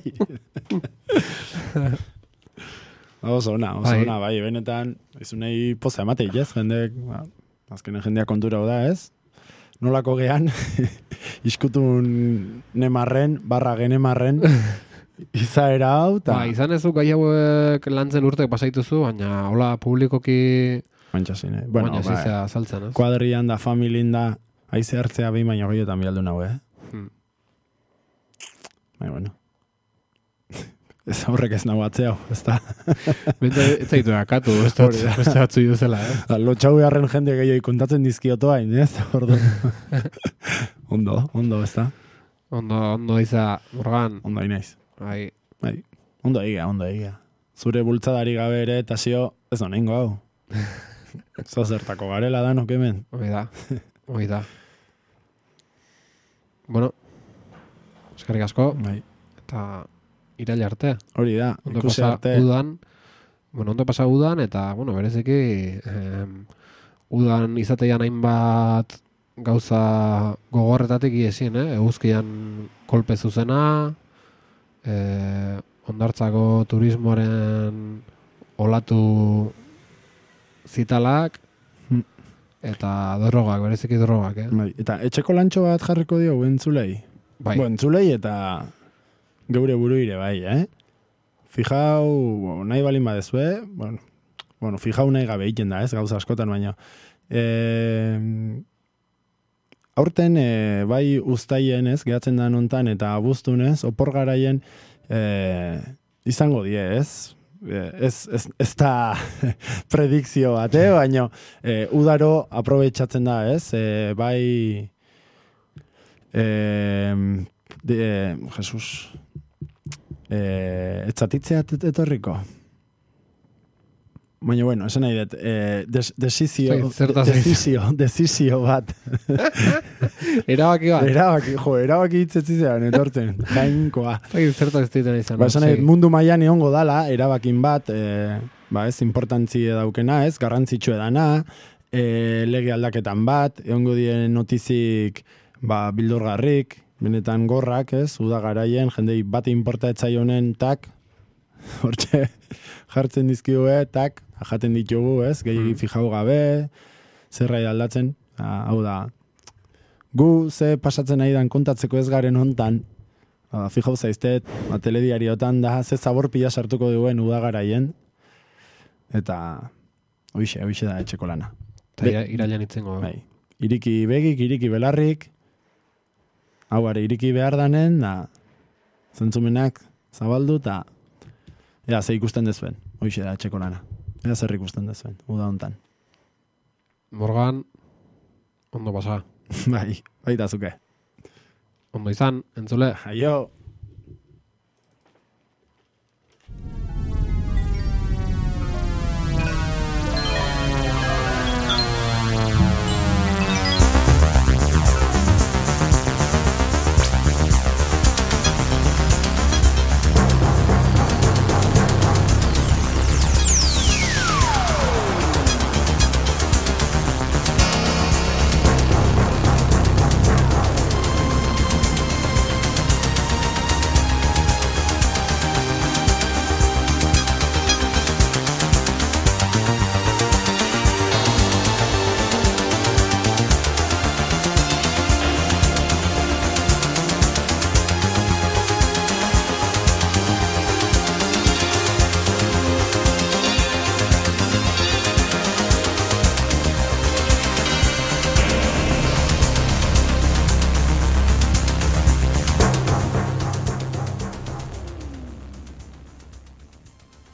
oso ona, oso Bai. ona, bai, benetan, izunei poza emateik, ez? Jendek, ba, azkenen jendea kontura hau da, ez? Nolako gean, iskutun nemarren, barra genemarren, izaera hau, ta... Ba, izan ez du gai hauek lantzen urtek pasaituzu, baina hola publikoki Mantxasin, eh? Bueno, baina ba, zizea saltzen, ez? kuadrian da, familin da, haize hartzea behin baino gehiotan bialdu nahu, eh? Hmm. Baina, bueno. Ez horrek ez nahu atzea, ez da. Bente, ez zaitu akatu, ez da, beste batzu iduzela, eh? Lotxau beharren jende gehioi kontatzen dizkioto hain, ez? Ordu. ondo, ondo, ez da? Ondo, ondo iza, Morgan, Ondo hainaiz. bai, Bai, ondo egia, ondo egia. Zure bultzadari gabe ere, eta zio, ez da nengo hau. Zo zertako garela da, nok hemen. hoi da, hoi da. Bueno, eskerrik asko, Bai, eta iraila arte. hori da, Ondo ikusi pasa arte. udan, bueno, ondo pasa udan, eta, bueno, bereziki, em, udan izateian hainbat gauza gogorretatik iesien, eh? Eguzkian kolpe zuzena, eh, ondartzako turismoaren olatu zitalak, Hmm. eta drogak, bereziki drogak, eh? Bai, eta etxeko lantxo bat jarriko dio, entzulei. Bai, Bo, entzulei eta geure buruire bai, eh? Fijau, nahi balin badezue, bueno, bueno, fijau nahi gabe egiten da, ez, gauza askotan baina. E, aurten, e, bai uztaien ez, gehatzen da nontan, eta abuztunez, opor garaien e, izango die, ez? E, ez, ez, ez da predikzio bat, eh? Baina e, udaro aprobetxatzen da, ez? E, bai... E, De, Jesus, eh, etzatitzea etorriko. Baina, bueno, esan nahi dut, eh, des, desizio, Zai, de, desizio, desizio bat. Erabaki bat. Erabaki, jo, erabaki hitzetzizean, etortzen, jainkoa. Zai, zertaz dituen izan. Ba, esan nahi dut, mundu mailan egongo dala, erabakin bat, eh, ba, ez, importantzi daukena, ez, garrantzitsu edana, eh, lege aldaketan bat, egongo dien notizik, ba, bildurgarrik, benetan gorrak, ez, uda garaien, jendei bat inporta etzaionen, tak, hortxe, jartzen dizkigue, tak, jaten ditugu, ez, gehiagi mm. fijau gabe, zerrai aldatzen, ah, hau da, gu ze pasatzen nahi dan kontatzeko ez garen hontan, ah, fijau zaiztet, ba, telediariotan da, ze zabor pila sartuko duen udagaraien, eta hoixe, hoixe da etxeko lana. Eta ira, irailan itzengo. Bai, iriki begik, iriki belarrik, hau are, iriki behar danen, da, zentzumenak zabaldu, eta ea, ze ikusten dezuen, hoixe da etxeko lana. Ea zer ikusten dezuen, uda hontan. Morgan, ondo pasa. Bai, baita zuke. Ondo izan, entzule. Aio.